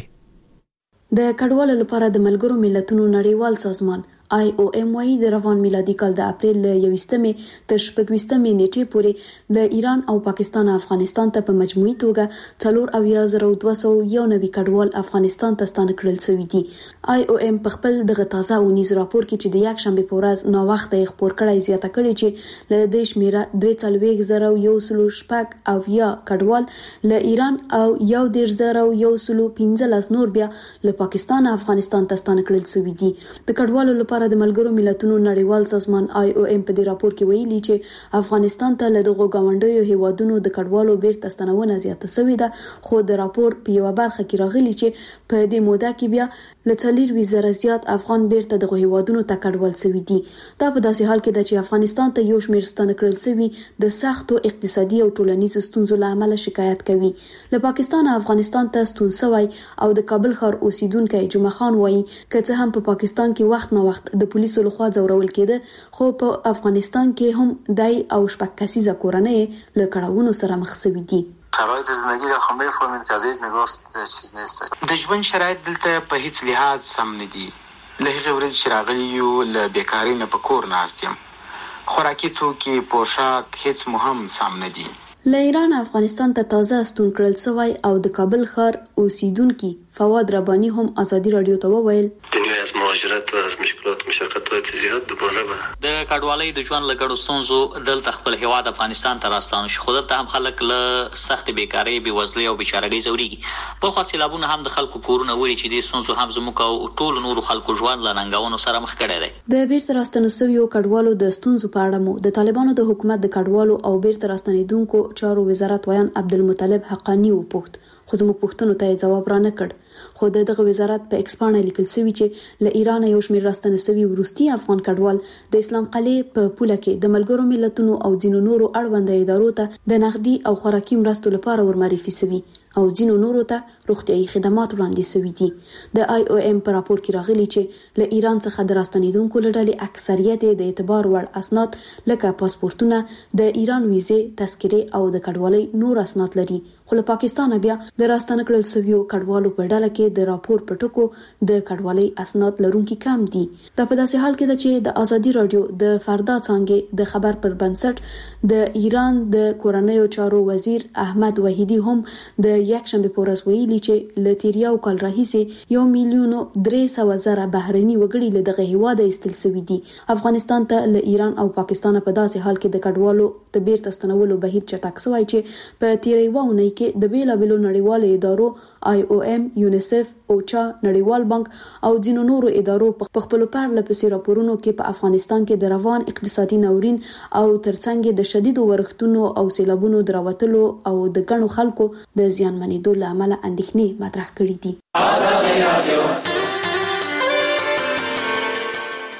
د کډوالو لپاره د ملګرو ملتونو نړیوال سازمان آی او ام وايي د روان میلادي کال د اپریل له یوویشتمې تر شپږویشتمې نیټې پورې د ایران او پاکستان افغانستان ته په مجموعي توګه څلور اویا زره دوه سوه یو نوي کډوال افغانستان ته ستانه کړل شوي دي آی او ام په خپل دغه تازه اونیز راپور کې چې د یک شنبه په ورځ نو وخت یې خبر کړی زیاته کړی چې له دې شمیره درې څلوېښت زره یو سلو شپږ اویا کډوال له ایران او یو دېرش زره یو سلو پنځلس نور بیا له پاکستان افغانستان ته ستانه کړل شوي دي د کډوالو لپاره د ملګرو ملتونو نړیوال سازمان آی او ام په دې راپور کې ویلي چې افغانستان ته له دغه گاونډیو هیوادونو د کډوالو بیرته ستنونه زیاته شوې ده خو د راپور په یو برخه کې راغلي چې په دې موده کې بیا له څلور زره زیات افغان بیرته دغه هیوادونو ته کډوال شوي دي دا په داسې حال کې ده چې افغانستان ته یو شمېر ستنه کړل شوي د سختو اقتصادي او ټولنیزو ستونزو له امله شکایت کوي له پاکستان افغانستان ته ستون شوی او د کابل ښار اوسیدونکو جمعه خان وایي که څه هم په پاکستان کې وخت نه وخت د پولیسو لخوا ځورول کېده خو په افغانستان کې هم دای او شپږ کسیزه کورنۍ له کړهونو سره مخ شوي دي شرایط زندگی را خو میفهمیم که از هیچ نگاه چیز نیست د ژوند شرایط دلته په هیڅ لحاظ سم نه دي له هغې ورځې چې راغلي یو له بیکارۍ نه په کور ناست یم خوراکي توکي پوشاک هیڅ مو هم سم نه دي له ایران افغانستان ته تازه ستون کړل شوی او د کابل ښار اوسیدونکي فواد ربانی هم ازادي رادیو ته وویل دنیا از مهاجرت و از مشکلات و مشقتات زیاد دوباره به د کډوالۍ د ژوند لګړو ستونزو دلته خپل هیواد افغانستان ته راستانه شو خو دلته هم خلک له سخت بیکاری بېوزلۍ او بیچارهګۍ ځورېږي بل خوا سیلابونه هم د خلکو کورونه وړي چې دې ستونزو هم زموږ او ټولو نورو خلکو ژوند له ننګونو سره مخ کړی دی د بیرته راستنه شویو کډوالو د ستونزو په اړه مو د طالبانو د حکومت د کډوالو او بیرته راستنېدونکو چارو وزارت ویان عبدالمطلب حقانی وپوښت خو زموږ پوښتنو ته جواب را نه کړ خو دغه وزارت په ایکسپانه لیکل شوی چې له ایران یو شمېر راستنه شوي وروستي افغان کډوال د اسلام قلعه په پوله کې د ملګرو ملتونو او ځینو نورو اړوند ادارو ته د نقدي او خوراکي مرستو لپاره ورمعرفي شوي او ځینو نورو ته روغتیايي خدمات وړاندې شوي دي د آی او ام په راپور کې راغلي چې له ایران څخه د راستنېدونکو له ډلې اکثریت د اعتبار وړ اسناد لکه پاسپورتونه د ایران ویزې تذکرې او د کډوالۍ نور اسناد لري خو له پاکستان بیا د راستنه کړل شویو کډوالو په ډله کې د راپور په ټکو د کډوالۍ اسناد لرونکي کم دي دا په داسې حال کې ده چې د ازادي رادیو د فردا څانګې د خبر پر بنسټ د ایران د کورنیو چارو وزیر احمد وحیدی هم د یک شنبه په ورځ ویلي چې له تیریاو کال راهیسې یو میلیون درې سوه زره بهرني وګړي له دغه هیواده ایستل شوي دي افغانستان ته له ایران او پاکستان په داسې حال کې د کډوالو د بیرته ستنولو بهیر چټک شوی چې په تیرې یوه اونۍ کې د بیلابیلو نړیوالو ادارو آی او ام یونیسف اوچا نړیوال بانک او ځینو نورو ادارو په خپلو پرله پسې راپورونو کې په افغانستان کې د روان اقتصادي ناورین او ترڅنګ د شدیدو ورښتونو او سیلابونو د راوتلو او د ګڼو خلکو د زیانمنېدو له امله اندېښنې مطرح کړې دي.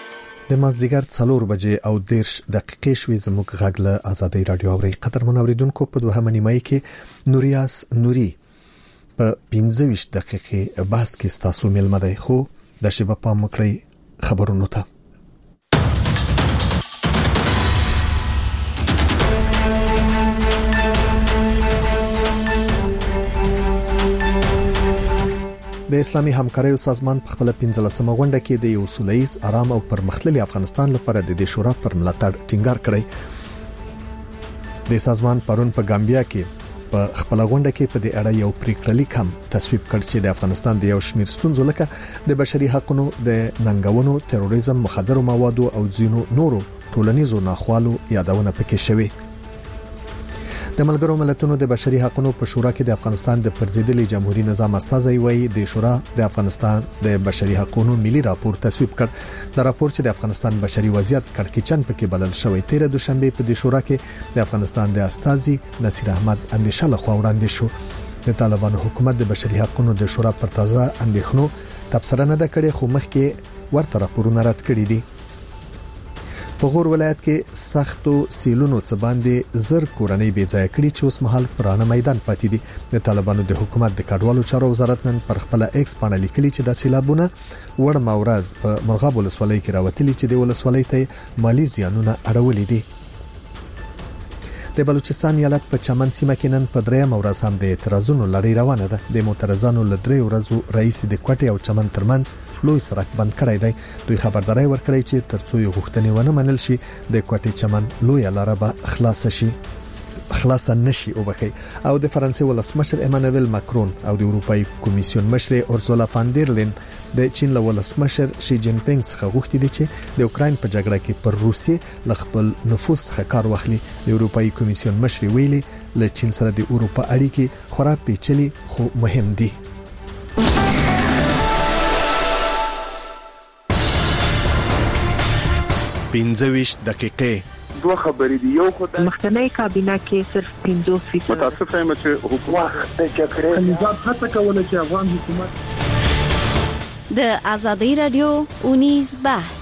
د مازدیګر څلور بجې او دیرش دقیقې شوې زموږ غږ له آزادۍ رادیو اوري. قدر منوریدونکو په دوه نیمایي کې نوریاس نوري په پنځه ویشت دقیقې بحث کې تاسو ملمه دی، خو د شیبه په مکړی خبرونو ته. د اسلامي همکاریو سازمان په خپل پنځلسمه غونډه کې د یو سولهییز آرام او پرمختللي افغانستان لپاره د دې شورا پر ملاتړ ټینګار کړی. د سازمان پرون په ګامبیا کې په خپل غونډه کې په دې اړه یو پریکړه لیک هم تصویب کړ چې د افغانستان د یو شمېر ستونزو لکه د بشري حقوقو د ننګونو، تروریزم، مخدرو موادو او ځینو نورو ټولنیزو ناخوالو یادونه پکې شوې. د ملګرو ملتونو د بشري حقوقو په شورا کې د افغانستان د پرزیدلي جمهوریت نظام استازي وایي د شورا د افغانستان د بشري حقوقو ملي راپور تصویب کړ. د راپور چې د افغانستان بشري وضعیت کړکېچن پکې بلل شوی تیر دوشنبه په د شورا کې د افغانستان د استازي نصیر احمد اندیشه لخوا وړاندې شو. د طالبانو حکومت د بشري حقوقو د شورا پر تازه اندېښنو تبصره نه ده کړې، خو مخکې ورته راپورونه رد کړي دي. په غور ولایت کې سختو سیلونو څخه باندې زر کورنۍ بې ځای کړي چې اوس مهال پرانه میدان پاتې دي. د طالبانو د حکومت د کډوالو چارو وزارت نن پر خپل ایکس باندې لیکلي چې د سیلابونه وړ مورز په مرغاب ولسوالۍ کې راوتلي چې د ولسوالۍ ته مالی زیانونه اړولې دي. د بلوچستان ایالت په چمن سیمه کې نن په دریم ورځ هم د اعتراضونو لړۍ روانه ده. د معترضانو له درې ورځو رئیس د کوټې او چمن ترمنځ لوی سړک بند کړی دی. دوی خبرداري ورکړی چې ترڅو یو غوښتنې ونه منل شي د کوټې چمن لوی لاره به خلاص شي خلاص نشي او بخي. او د فرانسې ولسمشر ایمانوئل ماکرون او د اروپאי کمیسیون مشر اورسولا فان در لین د چین له ولسمشر شي جین پینګ څخه غوښتي دي چې د اوکرين په جګړه کې پر روسیې ل خپل نفوذ څخه کار واخلي. د اروپאי کمیسیون مشر ویلي له چین سره د اروپا اړیکې خورا پیچلي خو مهم دي. پنځه ویشت دقیقې دوه خبرې دي. یو خدای مخکنی کابینه کې صرف پنځه فیصد متاسف یم چې حکومت د جګړې نظام هڅه کوله چې افغان حکومت د آزادۍ رادیو اونیز بحث.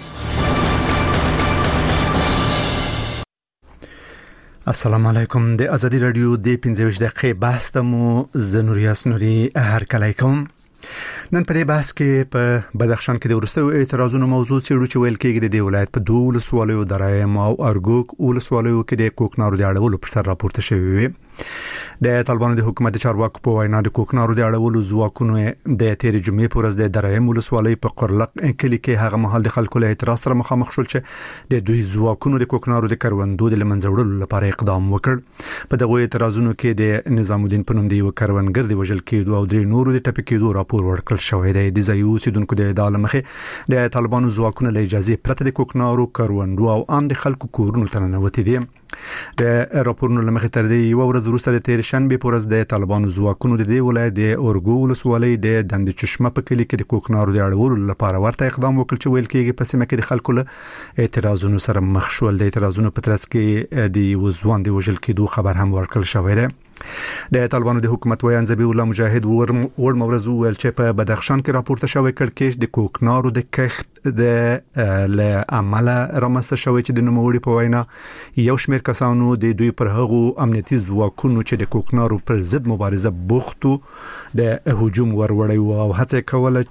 السلام علیکم. د آزادۍ رادیو د پنځه ویشت دقیقې بحث ته مو زنوریاس نوري هر کله کوم. نن په دې بحث کې په بدخشان کې د ورستو اعتراضونو موضوع څېړو چې ویل کېږي د ولایت په دوه ولسوالیو درایم او ارګوک ولسوالیو کې د کوکنارو د اړولو پر سر راپورته شوی وي. د طالبانو د حکومت چارواکو په وینا د کوکنارو د اړولو ځواکونو د تیر جمعې پر ورځ د درایم ولسوالۍ په قرلق کلی کې هغه مهال د خلکو له اعتراض سره مخامخ شول چې د دوی ځواکونو د کوکنارو د کروندو د لمنځوړلو لپاره اقدام وکړ. په دغه اعتراضونو کې د نظام الدین په نوم د یو کروندګر د وژل کېدو او درې نورو د ټپي کېدو راپور ورکړل شوی دی. د ځایي اوسیدونکو د ادعا مخې د طالبانو ځواکونه له اجازه پرته د کوکنارو کروندو او عام د خلکو کورونو ته ننوتي دي. د راپورونو لمخې تر دې یو ورځ وروسته د تیر شنبه پر ورځ د طالبانو ځواکونو د دې ولایت د اورګو ولسوالۍ د دند چشمه په کلی کې د کوکنارو د اړولو لپاره ورته اقدام وکړ چې ویل کېږي په سیمه کې د خلکو له اعتراضونو سره مخ شول. د اعتراضونو په ترڅ کې د وزوان د وژل کېدو خبر هم ورکړل شوی دی. د طالبانو د حکومت ویان ذبیح الله مجاهد ور مورز ویل چې په بدخشان کې راپورته شوی کړکېچ د کوکنارو د کښت د ل عمل رامسته شوی چې د نوموړي په وینا یو شمېر کسانو د دوی پر هغو امنیتي ځواکونو چې د کوکنارو پر ضد مبارزه بوختو د هجوم وروړی او هڅه کوله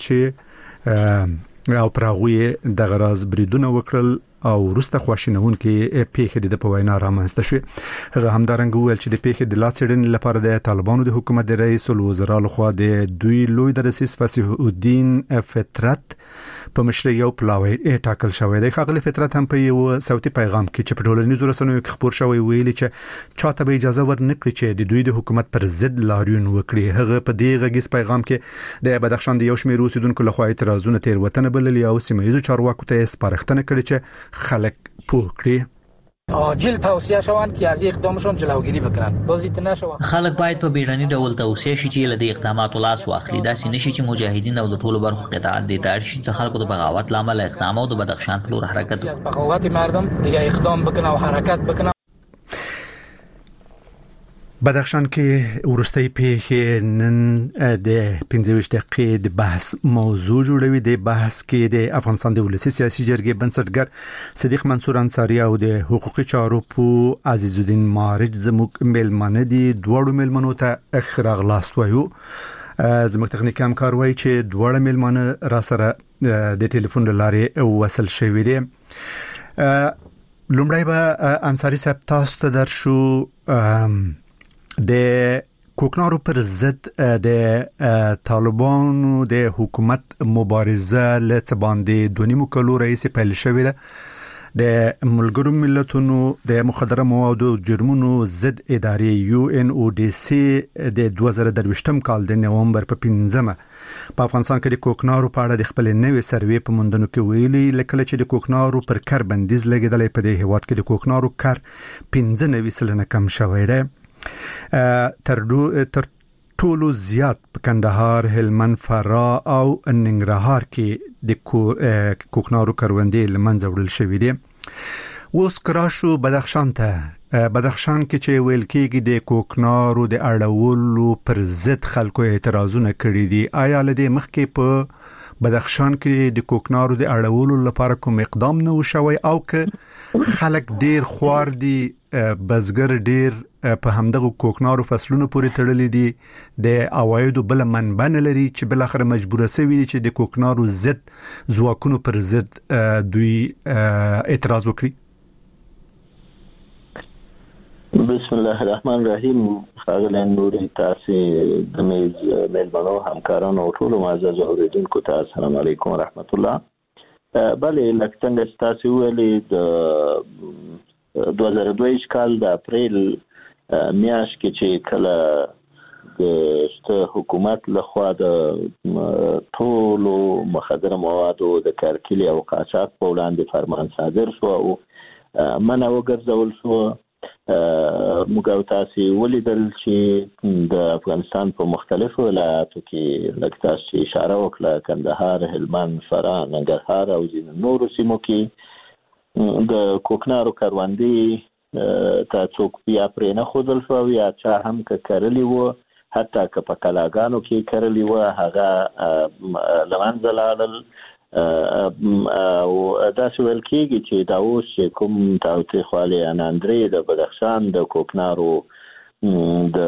چې او پرغوی د غراز بریدونه وکړل او وروسته خواشینون کې پیښې د پوینا رامنځته شوې. هغه همدارنګ ویل چې د پیښې د لاڅړنې لپاره د طالبانو د حکومت د رئیس الوزرا لخوا د دوی لوی درسیس فصیح الدین فطرت په مشرۍ یو پلاوی ټاکل شوی دی. خغلی فطرت هم په یو صوتي پیغام کې چې په ټولنیزو رسنیو کې خبر شوی ویلي چې چاته به اجازه ورنکړي چې د دوی د حکومت پر ضد لاریون وکړي. هغه په دې غږیز پیغام کې د بدخشان د یو شمېر اوسیدونکو لخوا اعتراضونه تیر وطن بللي او سیمه‌ییزو چارواکو ته سپارښتنه کړې چې خلک پوه کړي. عاجل توصیه شوند که از اقدامشون جلوگیری بکنن. بازیت نشوه. خلک باید په بیړني ډول توصیه شي چې له دې اقداماتو لاس واخلي. دا سینشي چې مجاهدین او د ټولو برخو قطاعت دي ته شي چې خلکو د بغاوت لامل اقدام او د بدخشان په لور حرکت از بغاوت مردم دیگه اقدام بکنه او حرکت بکنه. بدخشان کې ورستۍ پیښې نن د پنځه ویشت دقیقې د بحث موضوع جوړوي. د بحث کې د افغانستان د ولسی سیاسي جرګې بنسټګر صدیق منصور انصاری او د حقوقي چارو په عزیز الدین مارج زموږ ملمنه دي. دوړو ملمنو ته اخراغ لاست وایو. زموږ تخنیکی همکار وایي چې دوړو ملمنه را سره د ټلیفون لارې وصل شوي دي. لومړی به انصاری صاحب تاسو ته درشو د کوکنارو پر ضد د طالبانو د حکومت مبارزه لڅ باندې د نیمو کلو رئیس پیل شوې ده. د ملګرو ملتونو د مخدره موادو جرمونو ضد ادارې یو ان او ډي سي د دوه زره درویشتم کال د نومبر په پنځمه په افغانستان کې د کوکنارو په اړه د خپل نوې سروې په موندنو کې ویلي لکه چې د کوکنارو پر کار بندیز لګیدلې په دې هیواد کې د کوکنارو کار پنځه نوي سلنه کم شوی دی. تر تر ټولو زیات په کندهار، هلمند، فراه او ننګرهار کې د کوکنارو کروندې لمنځه وړل شوې دي. اوس کراشو بدخشان ته. بدخشان کې چې ویل کېږي د کوکنارو د اړولو پر ضد خلکو اعتراضونه کړي دي. آیا له دې مخکې په بدخشان کې د کوکنارو د اړولو لپاره کوم اقدام نه وشوي او که خلک ډیر خوار دي بزګر ډیر په همدغه کوکنارو فصلونو پورې تړلې دي د عوایدو بل منبع نه لري چې بل اخر مجبوره سوي دي چې د کوکنارو ضد ځواکونو پر ضد دوی اعتراض وکړي؟ بسم الله الرحمن الرحیم. ښاغلی نوري، تاسو د میز مېلمنو همکارانو او ټولو معزز اوریدونکو ته السلام علیکم ورحمت الله. بلې لکه څنګه چې تاسو ویلي د دوه زره دوه کال د اپریل میاشت کې چې کله د شته حکومت لخوا د ټولو مخدره موادو د کارکلي او قاچاق په وړاندې فرمان صادر شو او منع وګرځول شو، موږ او تاسو ولیدل چې د افغانستان په مختلفو ولایاتو کې لکه تاسو اشاره وکړه کندهار، هلمند، فراه، ننګرهار او ځینو نورو سیمو کې د کوکنارو کروندې ته څوک بیا پرې نه ښودل شو یا چا هم که کرلي وو، حتی که په کلاګانو کې کرلي وو هغه له منځه لاړل. او داسې ویل کېږي چې دا اوس چې کوم تاوتریخوالي اناندرې د بدخشان د کوکنارو د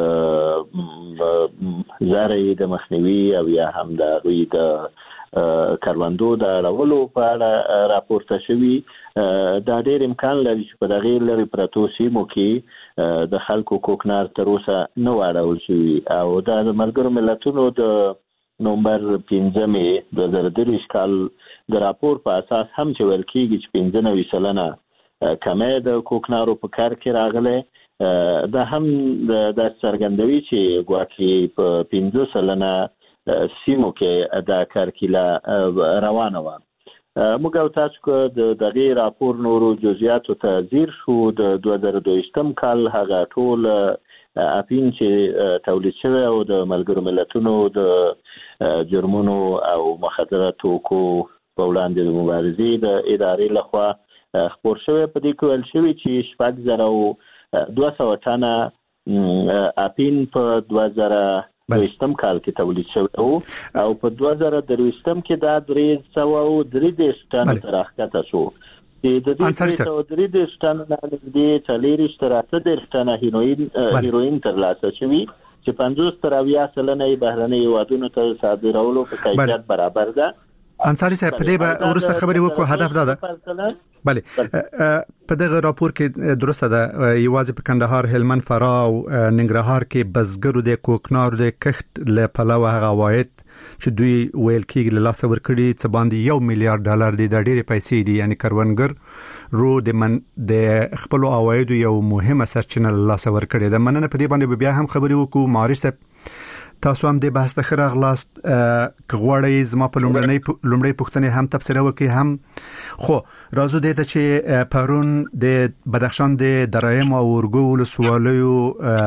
زرعې د مخنیوي او یا هم د هغوی د کروندو د اړولو په اړه راپورته شوي، دا ډېر امکان لري چې په دغې لرې پرتو سیمو کې د خلکو کوکنار تر اوسه نه و اړول شوي او دا د ملګرو ملتونو د نومبر پنځمې دوه زره دېرش کال د راپور په اساس هم چې ویل کېږي چې پنځه نوي سلنه کمی د کوکنارو په کار کې راغلی، دا هم دا څرګندوي چې ګواکې په پنځه سلنه سیمو کې دا کارکیله روانه وه. موږ او تاسو که د دغې راپور نورو جزئیاتو ته ځیر شو، د دوه زره دویشتم کال هغه ټول اپین چې تولید شوی او د ملګرو ملتونو د جرمونو او مخدره توکو په وړاندې د مبارزې د ادارې لخوا خپور شوی، په دې کې ویل شوي چې شپږ زره او دوه سوه ټنه اپین په دوه زره دویشتم کال کې تولید شوی و او په دوه زره درویشتم کې دا درې سوه او درې دېرش ټنو ته راښکته شو چې د دې درې سوه درې دېرش ټنو نه نږدې څلېرویشت تر اته دېرش ټنه هیروین ترلاسه شوي چې پنځوس تر اویا سلنه یې بهرنیو هیوادونو ته صادرولو په کیفیت برابر ده. انصاری صاحب په دې به ورسته خبرې وکړو. هدف دا ده بله په دغه راپور کې درسته ده یوازې په کندهار، هلمند، فراه او ننګرهار کې بزګرو د کوکنارو د کښت له پلوه هغه عواید چې دوی ویل کېږي له لاسه ورکړي څه باندې یو میلیارډ ډالر دي، دا ډېرې پیسې دي. یعنی کروندګر رو د من د خپلو عوایدو یو مهمه سرچینه له لاسه ورکړي ده. مننه. په دې باندې بیا هم خبرې وکړو. مارج صاحب تاسو هم د بحث ته ښه راغلاست. که غواړئ زما په لومړۍ پوښتنې هم تبصره وکړئ هم خو راځو دې ته چې پرون د بدخشان د درایم او اورګو ولسوالیو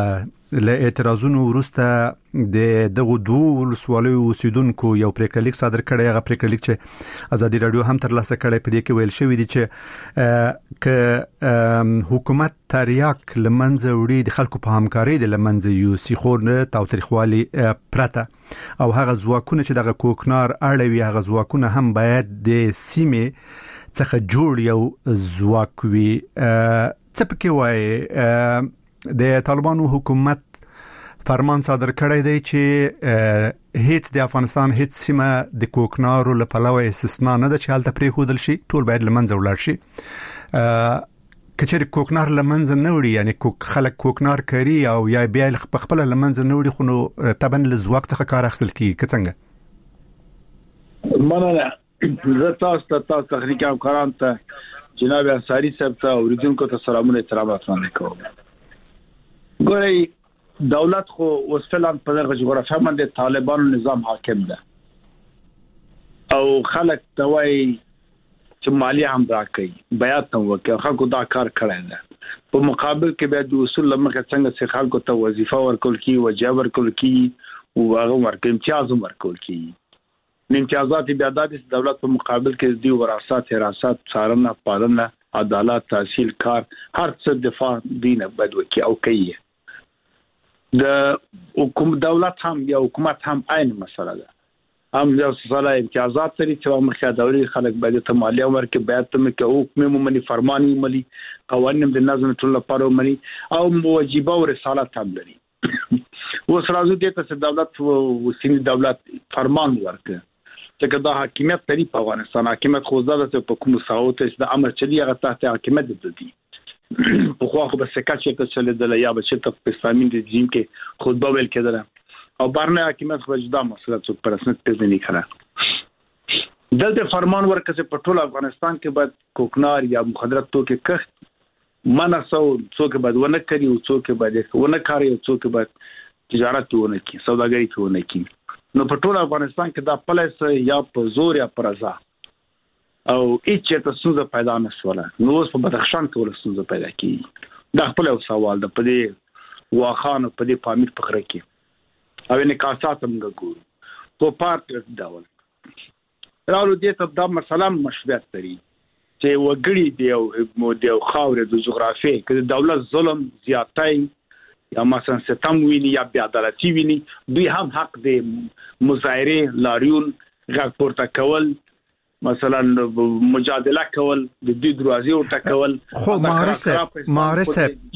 له اعتراضونو وروسته د دغه دوه ولسوالیو اوسیدونکو یو پریکړلیک صادر کړی. هغه پریکړلیک چې ازادي رادیو هم ترلاسه کړی په دې کې ویل شوی دی چې ک حکومت تریاک لمنځه وړي د خلکو په همکاري د لمنځه یو سیخور نه تاوتریخوالي پرته او هغه ځواکونه چې دغه کوکنار اړوي هغه ځواکونه هم باید د سیمې څخه جوړ یو ځواک وي. څه پکې وایي د طالبانو حکومت فرمان صادر کړی دی چې هیڅ د افغانستان هیڅ سیمه د کوکنارو له پلوه استثنا نه ده چې هلته پرې خودل شي، ټول باید لمنځه ولاړ شي. کچېر کوکنار لمنځه نه وړي یعنی کوک خلک کوکنار کوي او یا بیا په خپل لمنځه نه وړي خو نو طبعا له ځواک څخه کار اخیستل کیږي. که څنګه؟ مننه. زه تاسو ته تاسو تخنیکي همکاران ته جناب انصاری صاحب ته اوریدونکو ته سلامونه احترامات وړاندې کوم. ګورئ دولت خو اوس فعلا په دغه جغرافیه باندې طالبانو نظام حاکم ده او خلک ته وایي چې مالیه هم راکړي، بیات هم وکړي، خلکو دا کار کړی ده. په مقابل کې بیا د اصول لمخه څنګه چې خلکو ته وظیفه ورکول کی، وجه ورکول کی او هغه ورکړي امتیاز ورکول کی. امتیازات بیا د دولت په مقابل کې دی وراثت، حراست، څارنه، پالنه، عدالت، تحصیل، کار، هر څه دفاع دینه بدو کې او کوي. د حکومت دولت هم یا حکومت هم عین مسله ده. هم یو څه امتیازات لري چې مخکې دوري خلک باید ته مالیه ورکړي، باید ته کې حکم مومني فرمانی ملي قوانین د نظم ټول لپاره مني او واجبہ او رسالت هم لري. اوس راځو دې ته چې دولت او سیمه دولت فرمان ورکړي چې دا حاکمیت لري په افغانستان. حاکمیت خو زده په کوم ساوت چې د امر چلی هغه تحت حاکمیت دي. په خو خو بس کچې کې چلے د یا بچ ته په اسلامي رژیم کې خطبه ویل کېدله او بارنه حکومت خو جدا مسله څو پرسنت پېژنې نه کړه. دلته فرمان ورکړه په ټول افغانستان کې بعد کوکنار یا مخدرات توکي کښت مناسو څوک بعد ونه کوي او څوک بعد ونه کوي او څوک بعد تجارت ونه کوي، سوداګري ونه کوي. نو په ټول افغانستان کې دا پلیس یا په زور یا پر رضا او هیڅ ته څه پیدا نه شول. نو اوس په بدخشان کې ولسمه پیدا کیږي. دا خپل یو سوال ده. په دې واخان په دې پامیر په خره کې او نه کاسات موږ ګورو په پارت ډول راولو دې ته دا مسله مشروعیت لري چې وګړي دی او مو دی خاورې د جغرافي کې دولت ظلم زیاتای یا مثلا ستم ویني یا بې عدالتي ویني، دوی هم حق دی مظاهره لاریون غږ پورته کول، مثلا مجادله کول، د دې دروازې او ټکول. خو معرف صاحب معرف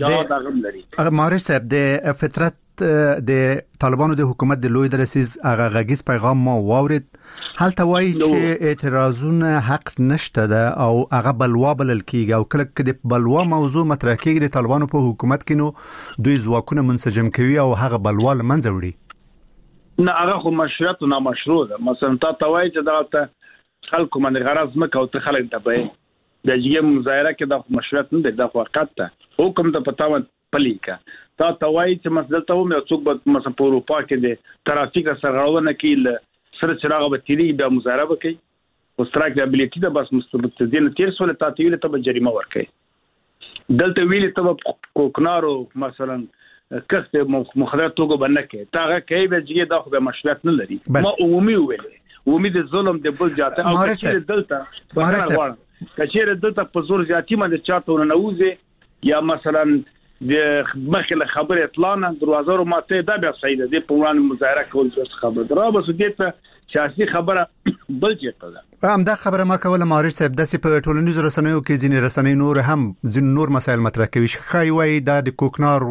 صاحب د معرف صاحب د فطرت د طالبانو د حکومت د لوی درسیز هغه غږیز پیغام ما واورید. هلته وایي چې اعتراضونه حق نشته ده او هغه بلوا بلل کیږي او کله کې د بلوا موضوع مطرح کیږي د طالبانو په حکومت کې نو دوی ځواکونه منسجم کوي او هغه بلوا لمنځه وړي. نه هغه خو مشروعیت نه مشروع ده. مثلا تا ته وایي چې دا خلکو باندې غرض مکه او ته خلک دبای د جګم مظاهره کې د مشروعیت نه دی، د وخت ته حکم د پتاوت پلیکا تا توای چې مسله ته مې څوک به مثلا په اروپا کې د ترافیک سرغړونه کې سره چراغ به تیری د مظاهره وکي او سترایک ابیلیټي د بس مستبدین تیر سول ته تیول ته به جریمه ورکړي. دلته ویل ته کوکنارو مثلا کسته مخدرات توګه باندې کې تاغه کوي به جګه د خو مشروعیت نه لري. ما عمومي ویل امید ظلم د بل جاته او کچیر دلته بهر کچیر دلته په زور زیاتی باندې چاته نه نوځي یا مثلا د مخله خبره اطلاع دروازه رو ماته دا بیا صحیح ده په وړاندې مظاهره کول څه خبره درا بس دې ته سیاسي خبره بل څه ده. هم دا خبره ما کوله مارش صاحب د سي په ټولنیزو رسنیو کې ځینې رسنۍ نور هم ځین نور مسایل مطرح کوي. خای وای دا د کوکنار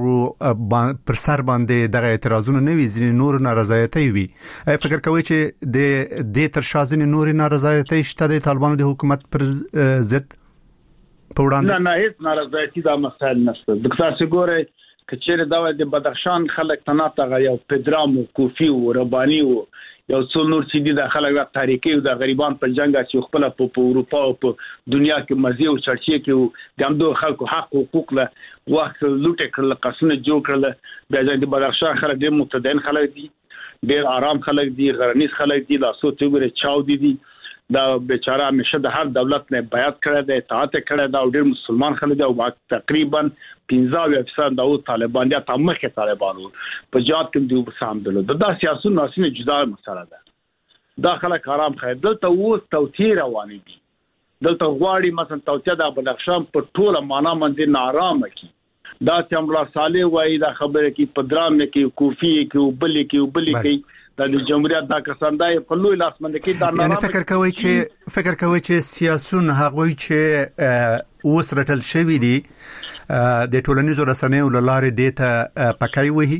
پر سر باندې دغه اعتراضونه نه وي، ځینې نور نارضایتي وي. فکر کوي چې د دې تر شازن نور نارضایتي شته د طالبانو د حکومت پر ضد په وړاندې؟ نه نه هیڅ نارضایتي دا مسایل نشته. د تاسو ګوره کچېره دا د بدخشان خلک تناته یو پدرام او کوفی او ربانی او یو څو نور چې دي د خلک د تاریخي او د غریبان په جنگ چې خپل په اروپا او په دنیا کې مزي او چرچې کې د همدو خلکو حق او حقوق له وخت لوټ کړل، قصونه جوړ کړل. بیا د بدخشان خلک ډېر متدین خلک دي، ډېر آرام خلک دي، غرنیز خلک دي، لاسو ته ګوره چاو دي دي دا بیچاره همیشه د هر دولت نه بیعت کړی دی، اطاعت کړی دا، ډېر مسلمان خلک دی او تقریبا پنځه فیصد د طالبان دي تمخه طالبانو په جهاد کې دی وسام دلو دا سیاسي ناسینه جدا مسله ده. دا خلک آرام خیر دلته اوس توتیر رواني دي، دلته غواړي مثلا توتیا د بدخشان په ټوله معنا باندې نارامه کی. دا چې امر صالح وایي دا خبره کې پدرام کې کوفی کې وبلی کې وبلی کې د جمهوریت دا کساندای په لوی لاس باندې کې دا نارامه. یعنی فکر کوي چې فکر کوي چې سیاسيون هغه چې اوس رټل شوی دي د ټولنیزو رسنیو لاره دیته پکای وهي.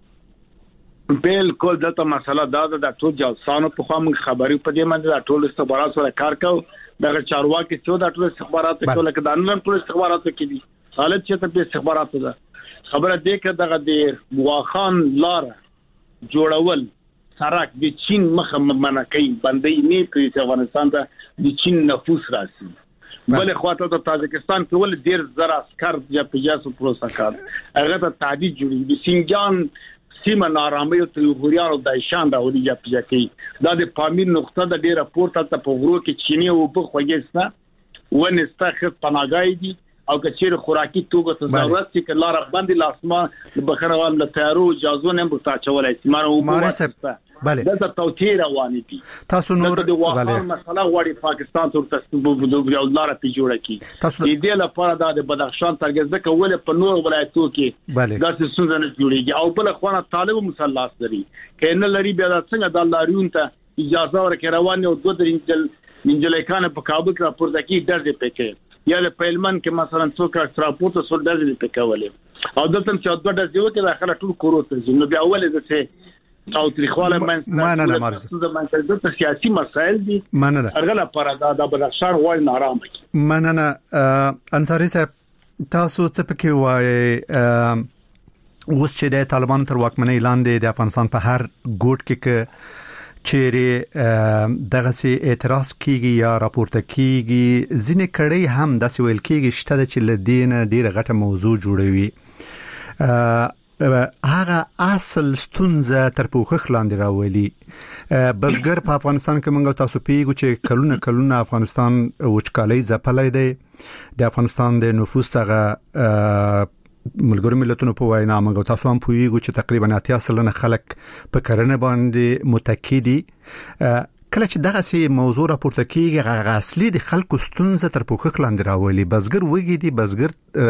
بالکل دغه مسله دا د ټول جلسانو په خوا موږ خبري په دې باندې د ټول استخبارات سره کار کوو. دغه چارواکي چې د ټول استخبارات ټول کې د نن ټول استخبارات کې دي حالت چې ته په استخبارات ده خبره دې کې دغه د واخان لاره جوړول سرک د چین مخه منکې باندې نه پرې افغانستان ته د چین نفوس راسي بل خواته د تاجکستان کې ول ډیر زر عسكر یا پجاسو پروسکار هغه ته تعدید جوړي د سینجان سیمه نارامي او تلغوریانو د شان د اولي یا پجاکي دا د پامیر نقطه د ډیر راپورټه ته په غرو کې چینی او په خوګستا ونستخ پناګای دي او کچیر خوراکي توګه ته ضرورت چې لاره باندې لاسما بخروال له تیارو اجازه نه بوتا چولای سیمانو مارسه بله دا توتیر رواني دي تاسو نور د واقعا مسله غواړي پاکستان ته تسبب د لاره په جوړه کی د دې لپاره د بدخشان ترګزه کول په نور ولایتو کې دا څه څنګه نه جوړیږي او بل خوانه طالب مسلح لري کینه لري بیا څنګه د لاریون ته اجازه ورکړي روان او دوه درنجل منجلې کانه په کابل کې راپورته کی درځي پکې یا له پهلمن کې مثلا څوک راپورته سول درځي پکې او دلته چې دوه درځي وکړي داخله ټول کوروت نو بیا اول څه او تاریخواله من ما نه نه مرز د سیاسي مسایل دي ما نه ارغله پر د بدخشان وای نارام کی ما نه نه انصاری صاحب تاسو څه پکې وای اوس چې د طالبان تر واکمنۍ لاندې د افغانستان په هر ګوټ کې چیرې دغه سي اعتراض کیږي یا راپورته کیږي ځینې کړي هم د سویل کیږي شته چې لدین ډیره غټه موضوع جوړوي هغه اصل ستونزه تر پوښښ لاندې راولي. بزګر په افغانستان کې موږ تاسو پیګو چې کلونه کلونه افغانستان وچکالۍ ځپلې دی د افغانستان د نفوس څخه ملګرو ملتونو په وینا موږ تاسو هم پوهیږو چې تقریبا اتیا سلنه خلک په کرنه باندې متکی دي. کله چې دغه سي موضوع راپورته کیږي هغه اصلي د خلکو ستونزه تر پوښښ لاندې راولي. بزګر وګي دي بزګر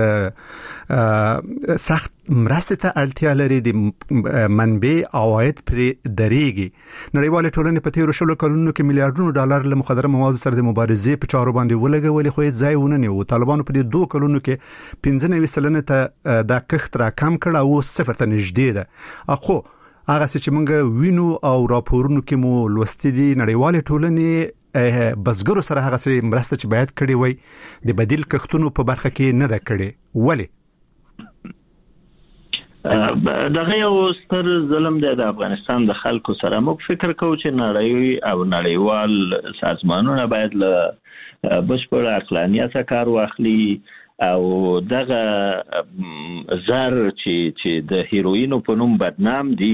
سخت مرسته ته اړتیا لري د منبع عواید پر درېږي. نړیوال ټولنې په تیرو شلو کلونو کې میلیارډونو ډالر له مخدره موادو سره د مبارزې په چارو باندې ولګولې خو ځای ونه نیو. طالبانو په دې دوه کلونو کې پنځه نوي سلنه ته د کښت را کم کړ او صفر ته نږدې ده. اخو هغه چې موږ وینو او راپورونو کې مو لوستي دي نړیوال ټولنې بزګرو سره هغه سي مرسته چې باید کړي وي د بدیل کښتونو په برخه کې نه ده کړي. ولی دغه یو ستر ظلم دی د افغانستان د خلکو سره. موږ فکر کوو چې نړۍ او نړیوال سازمانونه باید له بشپړ عقلانیت کار واخلي او دغه زر چې چې د هیروینو په نوم بدنام دي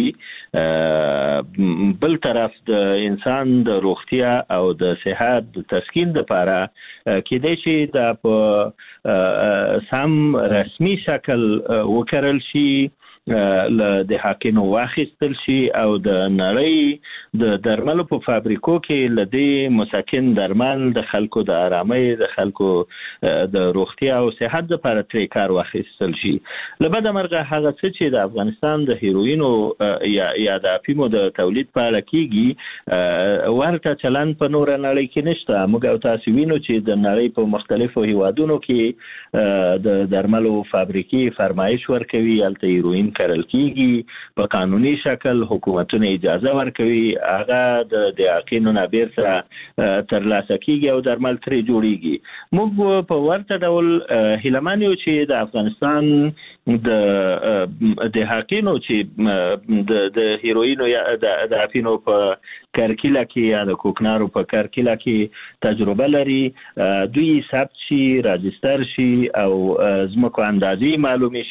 بل طرف د انسان د روغتیا او د صحت د تسکین لپاره کېدای شي د په سم رسمي شکل وکړل شي له د حقینو واخیستل شي او د نړۍ د درملو په فابریکو کې لدې مسکن درمل د خلکو د آرامۍ د خلکو د روغتیا او صحت لپاره ترې کار واخیستل شي. لبد مرغه هغه څه چې د افغانستان د هیروینو یا یا د افیمو د تولید په اړه کیږي ورته چلن په نور نړۍ کې نشته. موږ او تاسو وینو چې د نړۍ په مختلفو هیوادونو کې د درملو فابریکې فرمایش ورکوي الته هیروین کرل کیږي په قانوني شکل حکومتونه اجازه ورکوي هغه د د حقینو بیر سره ترلاسه کیږي او درمل ترې جوړیږي. موږ په ورته ډول هیلمان یو چې د افغانستان د د حقینو چې د د هیروینو یا د افینو په کرکیله کې یا د کوکنارو په کرکیله کې تجربه لري دوی ثبت شي راجستر شي او زموږ اندازې معلومه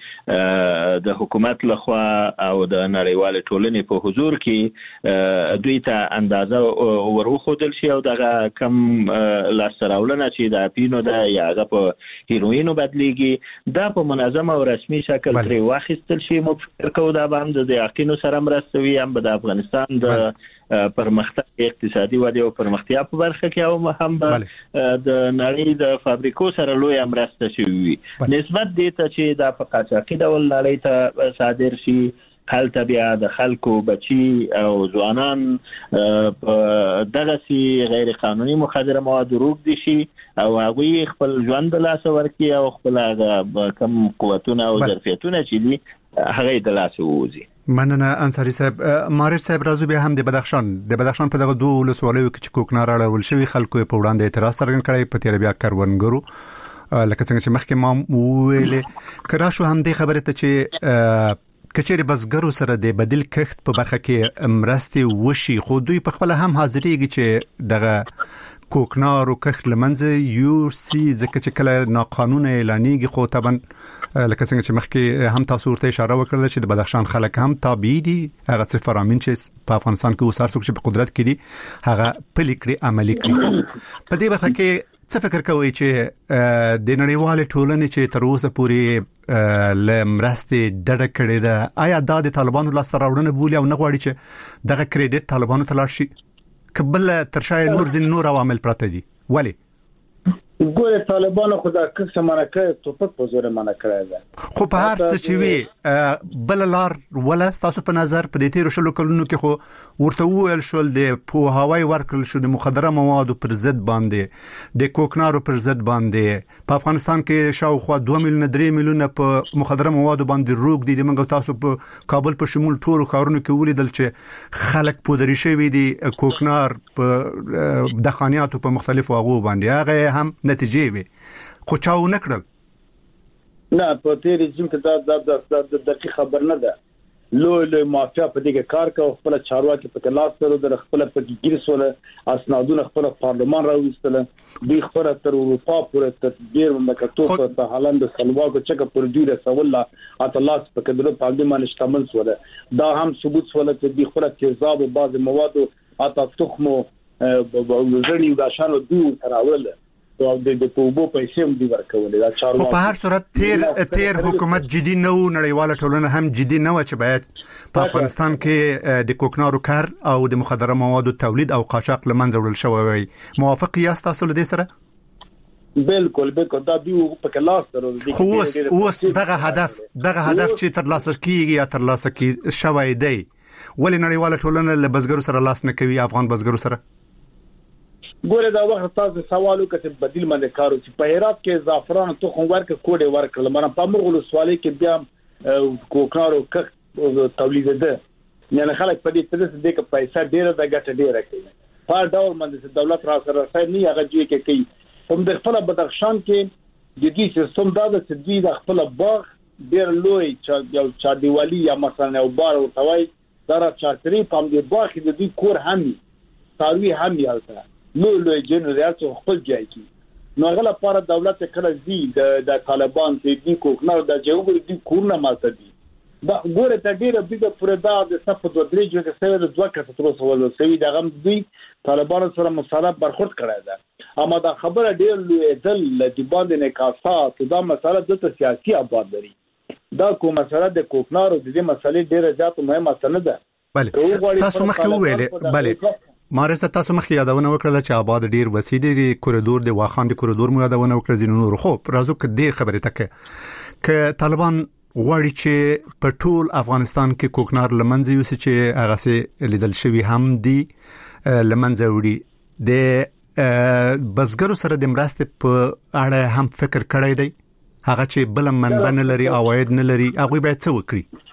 شي د حکومت لخوا او د نړیوال ټولنې په حضور کې دوی ته اندازه ورخودل شي او دغه کم لاستراولنه چې د اپینو د یاغه په هیروینو بدلیږي دا په منظم او رسمي شکل لري واخیستل شي مو فکر کوو دا باندې د یقینو سره مرستوي هم د افغانستان د پرمختګ اقتصادي ودې او پرمختیا په برخه کې او هم د نړۍ د فابریکو سره لوی مرسته شوی نسبت دې ته چې د په قاچاقي ډول نړۍ ته صادر شي هلته بیا د خلکو بچي او ځوانان په دغه سي غیر قانوني مخدره مواد روغ دي شي او هغه خپل ژوند د لاس ورکي او خپل کم قوتونه او ظرفیتونه چې دي هغه د لاس ووزي. مننه انصاری صاحب. ماریر صاحب راځو به هم د بدخشان د بدخشان په دغه دوه ولسوالیو کې چې کوکنار اړول شوی خلکو په وړاندې اعتراض څرګند کړی په تیر بیا کاروانګرو لکه څنګه چې مخکې ما ویلې کرا شو هم د خبره ته چې کچېره بسګرو سره د بدیل کښت په برخه کې مرستي وشي خو دوی په خپل هم حاضرېږي چې دغه کوکنار او کښت لمنځه یو سی ځکه چې کله ناقانونه اعلانېږي خو طبعا لکه څنګه چې مخکې هم تاسو ورته اشاره وکړل چې د بدخشان خلک هم تابع دي هغه څه فرامین چې په افغانستان کې وسار څوک چې په قدرت کې دي هغه پلي کړی عملي کړی په دې برخه کې څه فکر کوئ چې د نړیوال ټولنې چې تر اوسه پورې لمرستې ډډه کړې ده آیا دا د طالبانو لاس راوړنه بولي او نه غواړي چې دغه کریډټ طالبانو ته لاړ شي قبل ترشای نور زین نور عوامل پراته دي ولی ګوره طالبانو خدا که سمانه کوي توپک په زور منع کړی ده خو په هر څه چې وی بل لار ولا تاسو په نظر په دې تیر شلو کلونو کې خو ورته ویل شول د په هواي ورکل شو د مخدره موادو پر ضد باندې د کوکنارو پر ضد باندې په افغانستان کې شاوخوا دوه میلیونه درې میلیونه په مخدره موادو باندې روغ دي د منګو تاسو په کابل په شمول ټول خارونو کې ولیدل چې خلک پودري شوی دي کوکنار په دخانیاتو په مختلفو هغو باندې هغه هم نتیجې وي خو چاو نکړل نه په تیر رژیم کې دا د د دقیق خبر نه ده لوی لوی مافیا په دې کې کار کوي خپل چارواکي په کلاس سره د خپل په ګیرسوله اسنادونه خپل پارلمان راوستل دوی خبره تر اروپا پورې تدبیر مملکتو په هالند سلواکو چکه پر دوی رسول اطلاس په کډو پارلمان شتمل سوله دا هم ثبوت سوله چې دوی خپل تیزاب او بعض مواد اته تخمو وزړی د شانو دوی تراول او د پوبو پیسې هم دی ورکولې دا چارو خو په هر صورت تیر تیر حکومت جدي نه و نړیواله ټولنه هم جدي نه و چې باید په افغانستان کې د کوکنارو کار او د مخدره موادو تولید او قاچاق لمنځه وړل شوی وي موافق یاست تاسو له دې سره بالکل بالکل دا دی په کلاس سره خو اوس دغه هدف دغه هدف چې تر لاسه کیږي یا تر لاسه کی شوی دی ولې نړیواله ټولنه له بزګرو سره لاس نه کوي افغان بزګرو سره ګوره دا وخت تاسو سوال وکړئ بدیل باندې کارو چې په هرات کې زعفران تخم ورکه کوډه ورکړل مره په مرغلو سوالي کې بیا کوکنارو کښ تولید ده نه خلک په دې ترڅ دې کې پیسې ډیره د ګټه ډیره کوي په ډول باندې دولت را سره سره نه هغه جوړ کې کوي هم د خپل بدخشان کې د دې سیستم دا د دې د خپل باغ ډیر لوی چې یو چا دیوالی یا مثلا یو بار او توای دا چارتري په دې باغ کې د دې کور هم تاروی هم یالته نو لوی جنرال څو خپل ځای کې نو غلا لپاره دولت کله زی د طالبان چې دی کوکنار د جوړ دي کورنه ماته دي دا ګوره ته ډیره بده پر دا د صف د درېجو کې سره د ځکه تر اوسه ول سوي دا غم دي طالبان سره مصالحه برخورد کړی دا اما دا خبره ډیر لوی دل د باندې نه کاسات دا مسله د سیاسي آباد لري دا کوم مسله د کوکنار د دې مسلې ډیره ځات مهمه مسله ده بله تاسو مخکې ویلې بله مارسه تاسو مخکې یادونه وکړه چې آباد ډیر وسیع دی کوریدور دی واخان دی کوریدور مو یادونه وکړه زینو نور خو راځو کې دې خبره تکه ک طالبان غواړي چې په ټول افغانستان کې کوکنار لمنځه یوسي چې هغه سي لیدل شوی هم دی لمنځه وړي د بسګرو سره د مرستې په اړه هم فکر کړی دی هغه چې بل منبع نه لري اواید نه لري هغه باید څه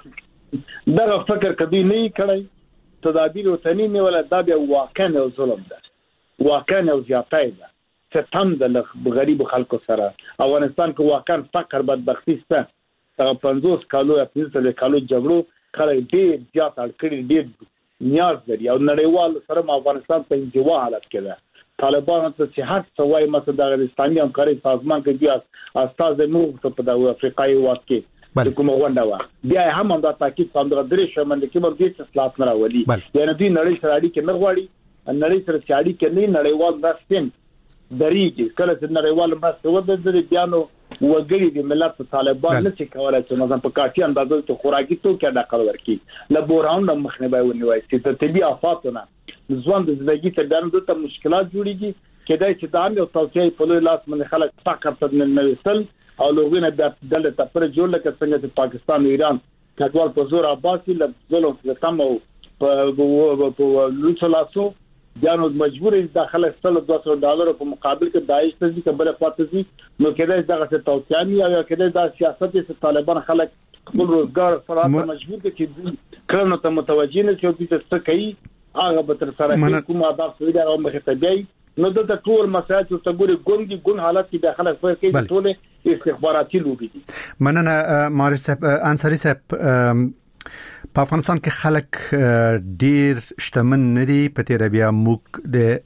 وکړي دا فکر کدی نه کړی تدابیر وطنی نه ولا دا بیا واقعا ظلم ده واقعا زیاتای ده ستم د غریب خلکو سره افغانستان کې واقعا فقر بدبختی سته تر پنځوس کالو یا پنځه کالو جګړو خلک ډیر زیات اړ کړي ډیر نیاز لري او نړیوال سره افغانستان په انزوا حالت کې ده. طالبان ته صحت سوای مثلا د اسلامي همکاري سازمان کې بیا استاد نو په د افریقای وخت کې د کومه غونډه و بیا هم دا تاکید کوم د درې شمن کې باندې چې اصلاحات نه راولي یعنی دوی نړۍ سره اړیکې نه غواړي نړۍ سره اړیکې نه نړیوال داستین دریږي کله چې نړیوال مرسته ودرې بیانو وګړي د ملت طالبان نه چې کولای چې مثلا په کاټي اندازو ته خوراکي توکي ډاکل ورکي له بوران نه مخنیوي ونیوي چې ته طبي آفاتونه ځوان د زندګي ته ګرځېدو ته مشکلات جوړيږي کله چې دا یو توصیه په لوی لاس باندې خلک فقط د نوښتل او لوګونه د دلته پر جوړ لکه څنګه چې پاکستان او ایران کډوال په زور آباسي لږ څه تمو په په لوڅلاسو جانو مجبور داخله ستل دوه سوه ډالر په مقابل کې داعش ته ځي کبره پاتې نو کېدای دغه څه توصیه یا کېدای دا سیاست چې طالبان خلک خپل روزګار سره مجبور دي چې کړنو ته متوجي نه شي چې څه کوي هغه به تر سره کوم آداب سوي او مخه ته دی نو د ټول مسایل چې ګوري ګونګي ګون حالت کې داخله کوي کې ټول استخباراتي لوبي دي. مننه مارس انصاری صاحب په افغانستان کې خلک ډیر شتمن نه دي په تیر بیا موږ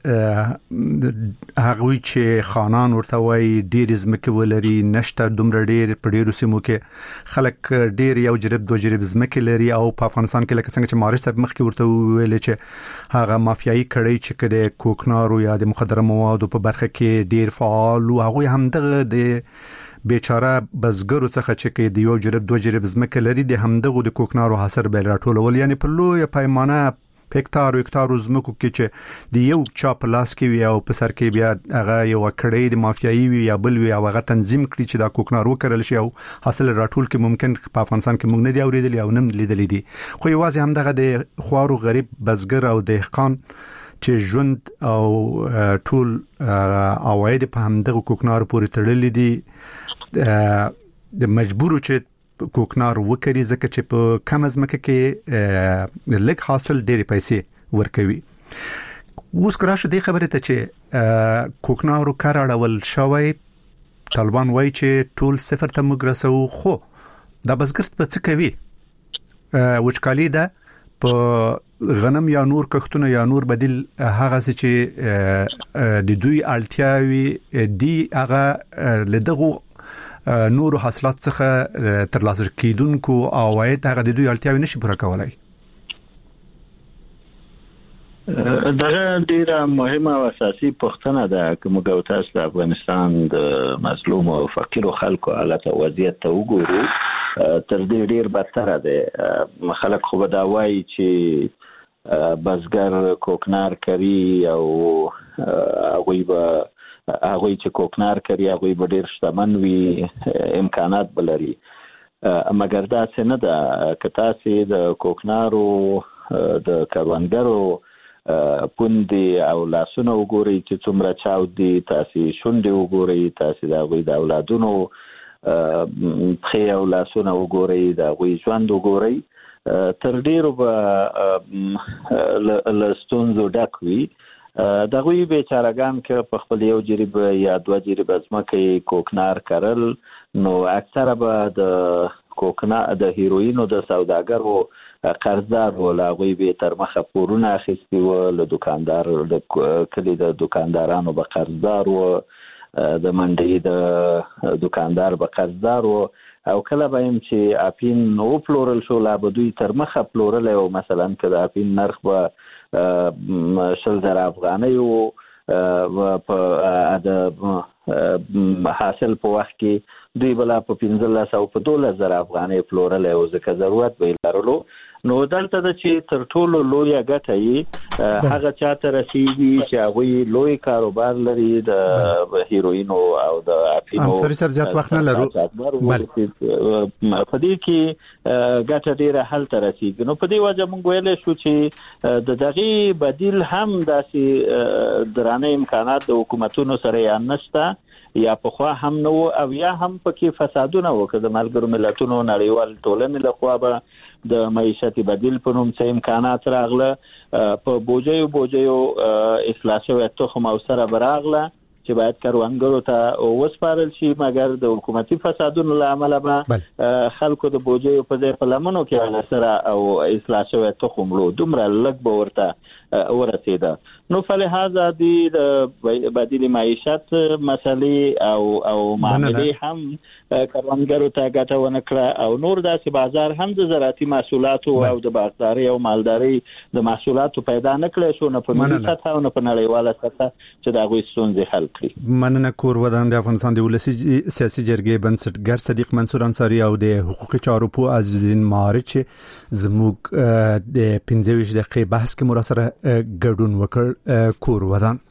د هغه چې خانان ورته وای ډیر زمکه ولري نشته دومره ډیر په ډیرو سیمو کې خلک ډیر یو جرب دو جرب زمکه لري او په افغانستان کې لکه څنګه چې مارس صاحب مخکې ورته ویل چې هغه مافیایي کړي چې کده کوکنارو یا د مخدره موادو په برخه کې ډیر فعال او هغه هم دغه د بیچاره بزګرو څخه چې کې د یو جرب دو جرب زمکه لري د همدغه د کوکنارو حاصل به راټولول یعنی په لوی پیمانه هکتار او هکتار زمکو کې چې د یو چا په لاس کې وي او په سر کې بیا هغه یو کړی د مافیایي وي یا بل وي هغه تنظیم کړي چې دا کوکنار وکړل شي او حاصل راټول کې ممکن په افغانستان کې موږ نه دی اوریدلی او نم لیدلی دي خو یوازې همدغه د خوارو غریب بزګر او دهقان چې ژوند او ټول عواید په همدغه کوکنار پورې تړلې دي د مجبورو چې کوکنار وکړي ځکه چې په کم ځمکه کې لږ حاصل ډېری پیسې ورکوي. اوس کرا شو دې خبره ته چې کوکنارو کار اړول شوی طالبان وایي چې ټول صفر ته مګرسو خو دا بزګر په څه کوي وچکالي ده په غنم یا نور کښتونه یا نور بدیل هغه چې د دوی اړتیاوي دی هغه لدغه نور حاصلات څخه ترلاسه کیدونکو عواید هغه د دوی اړتیاوي نشي پوره کولای. دغه ډیره مهمه او اساسي پوښتنه ده چې موږ تاسو د افغانستان د مظلوم او فقیر خلکو حالت او وضعیت ته وګورو تر دې ډیر بدتر ده. خلک خو دا وایي چې بزګر کوکنار کوي او هغه به هغه چې کوکنار کوي هغه به ډیر شتمن وي امکانات بلري مګر دا څه نه ده که تاسو د کوکنارو د کروندګرو پوندې او لاسونه وګورئ چې څومره چاودي تاسو شونډې وګورئ تاسو د هغوی د اولادونو پښې او لاسونه وګورئ د هغوی ژوند وګورئ تر ډیرو به له ستونزو ډک وي. دغوی بیچارهګان که په خپل یو جریب یا دوه جریب ځمکې کوکنار کرل نو اکثره به د کوکنار د هیروینو د سوداګرو قرضدار ول هغوی به تر مخه پورونه اخیستي وو له دکاندار د کلي د دکاندارانو به قرضدار وو د منډۍ د دکاندار به قرضدار وو او کله به هم چې اپین نو پلورل شو لا به دوی تر مخه پلورل او مثلا که د اپین نرخ به شل زره افغانۍ و په د حاصل په وخت کې دوی بلا په پنځلس او په دولس زره افغانۍ پلورل او ځکه ضرورت به لرلو نو دلته د چې تر ټولو لویه ګټه یې هغه چاته رسیدي چې هغه لوی کاروبار لري د هیروینو او د اپینو انصاری صاحب زیات وخت نه لرو بل په دې کې ګټه ډیره حل تر رسیدي نو په دې وجه موږ ویل شو چې د دغه بدیل هم داسې درانه امکانات د حکومتونو سره یا نشته یا په خوا هم نو او یا هم پکې فسادونه وکړه د ملګرو ملتونو نړیوال ټولنې له خوا به د معیشتي بدیل په نوم څه امکانات راغله په بوجیو بوجیو اصلاح شوی تخم او سره براغله چې باید کاروانګرو ته وسپارل شي، مګر د حکومتي فسادونو لامل به خلکو د بوجي په ځای په لمنو کې سره او اصلاح شوی تخملو دومره لږ به ورته ورسېده. نو فلهذا د بدیل معیشت مسلې او او معاملې هم کاروانګرو ته ګټه ونه کړه او نور داسې بازار هم د زراعتي محصولاتو او د باغداري او مالداري د محصولاتو پیدا نه کړی شو، نه په ملي سطح او نه په نړیواله سطح چې د هغوی ستونزې حل کړي. مننه. کور ودان د افغانستان د ولسي سیاسي جرګې بنسټګر صدیق منصور انصاری او د حقوقي چارو په عزیزالدین مارچ زموږ د پنځه ویشت دقیقې بحث کې مراسله ګډون وکړ. کور ودان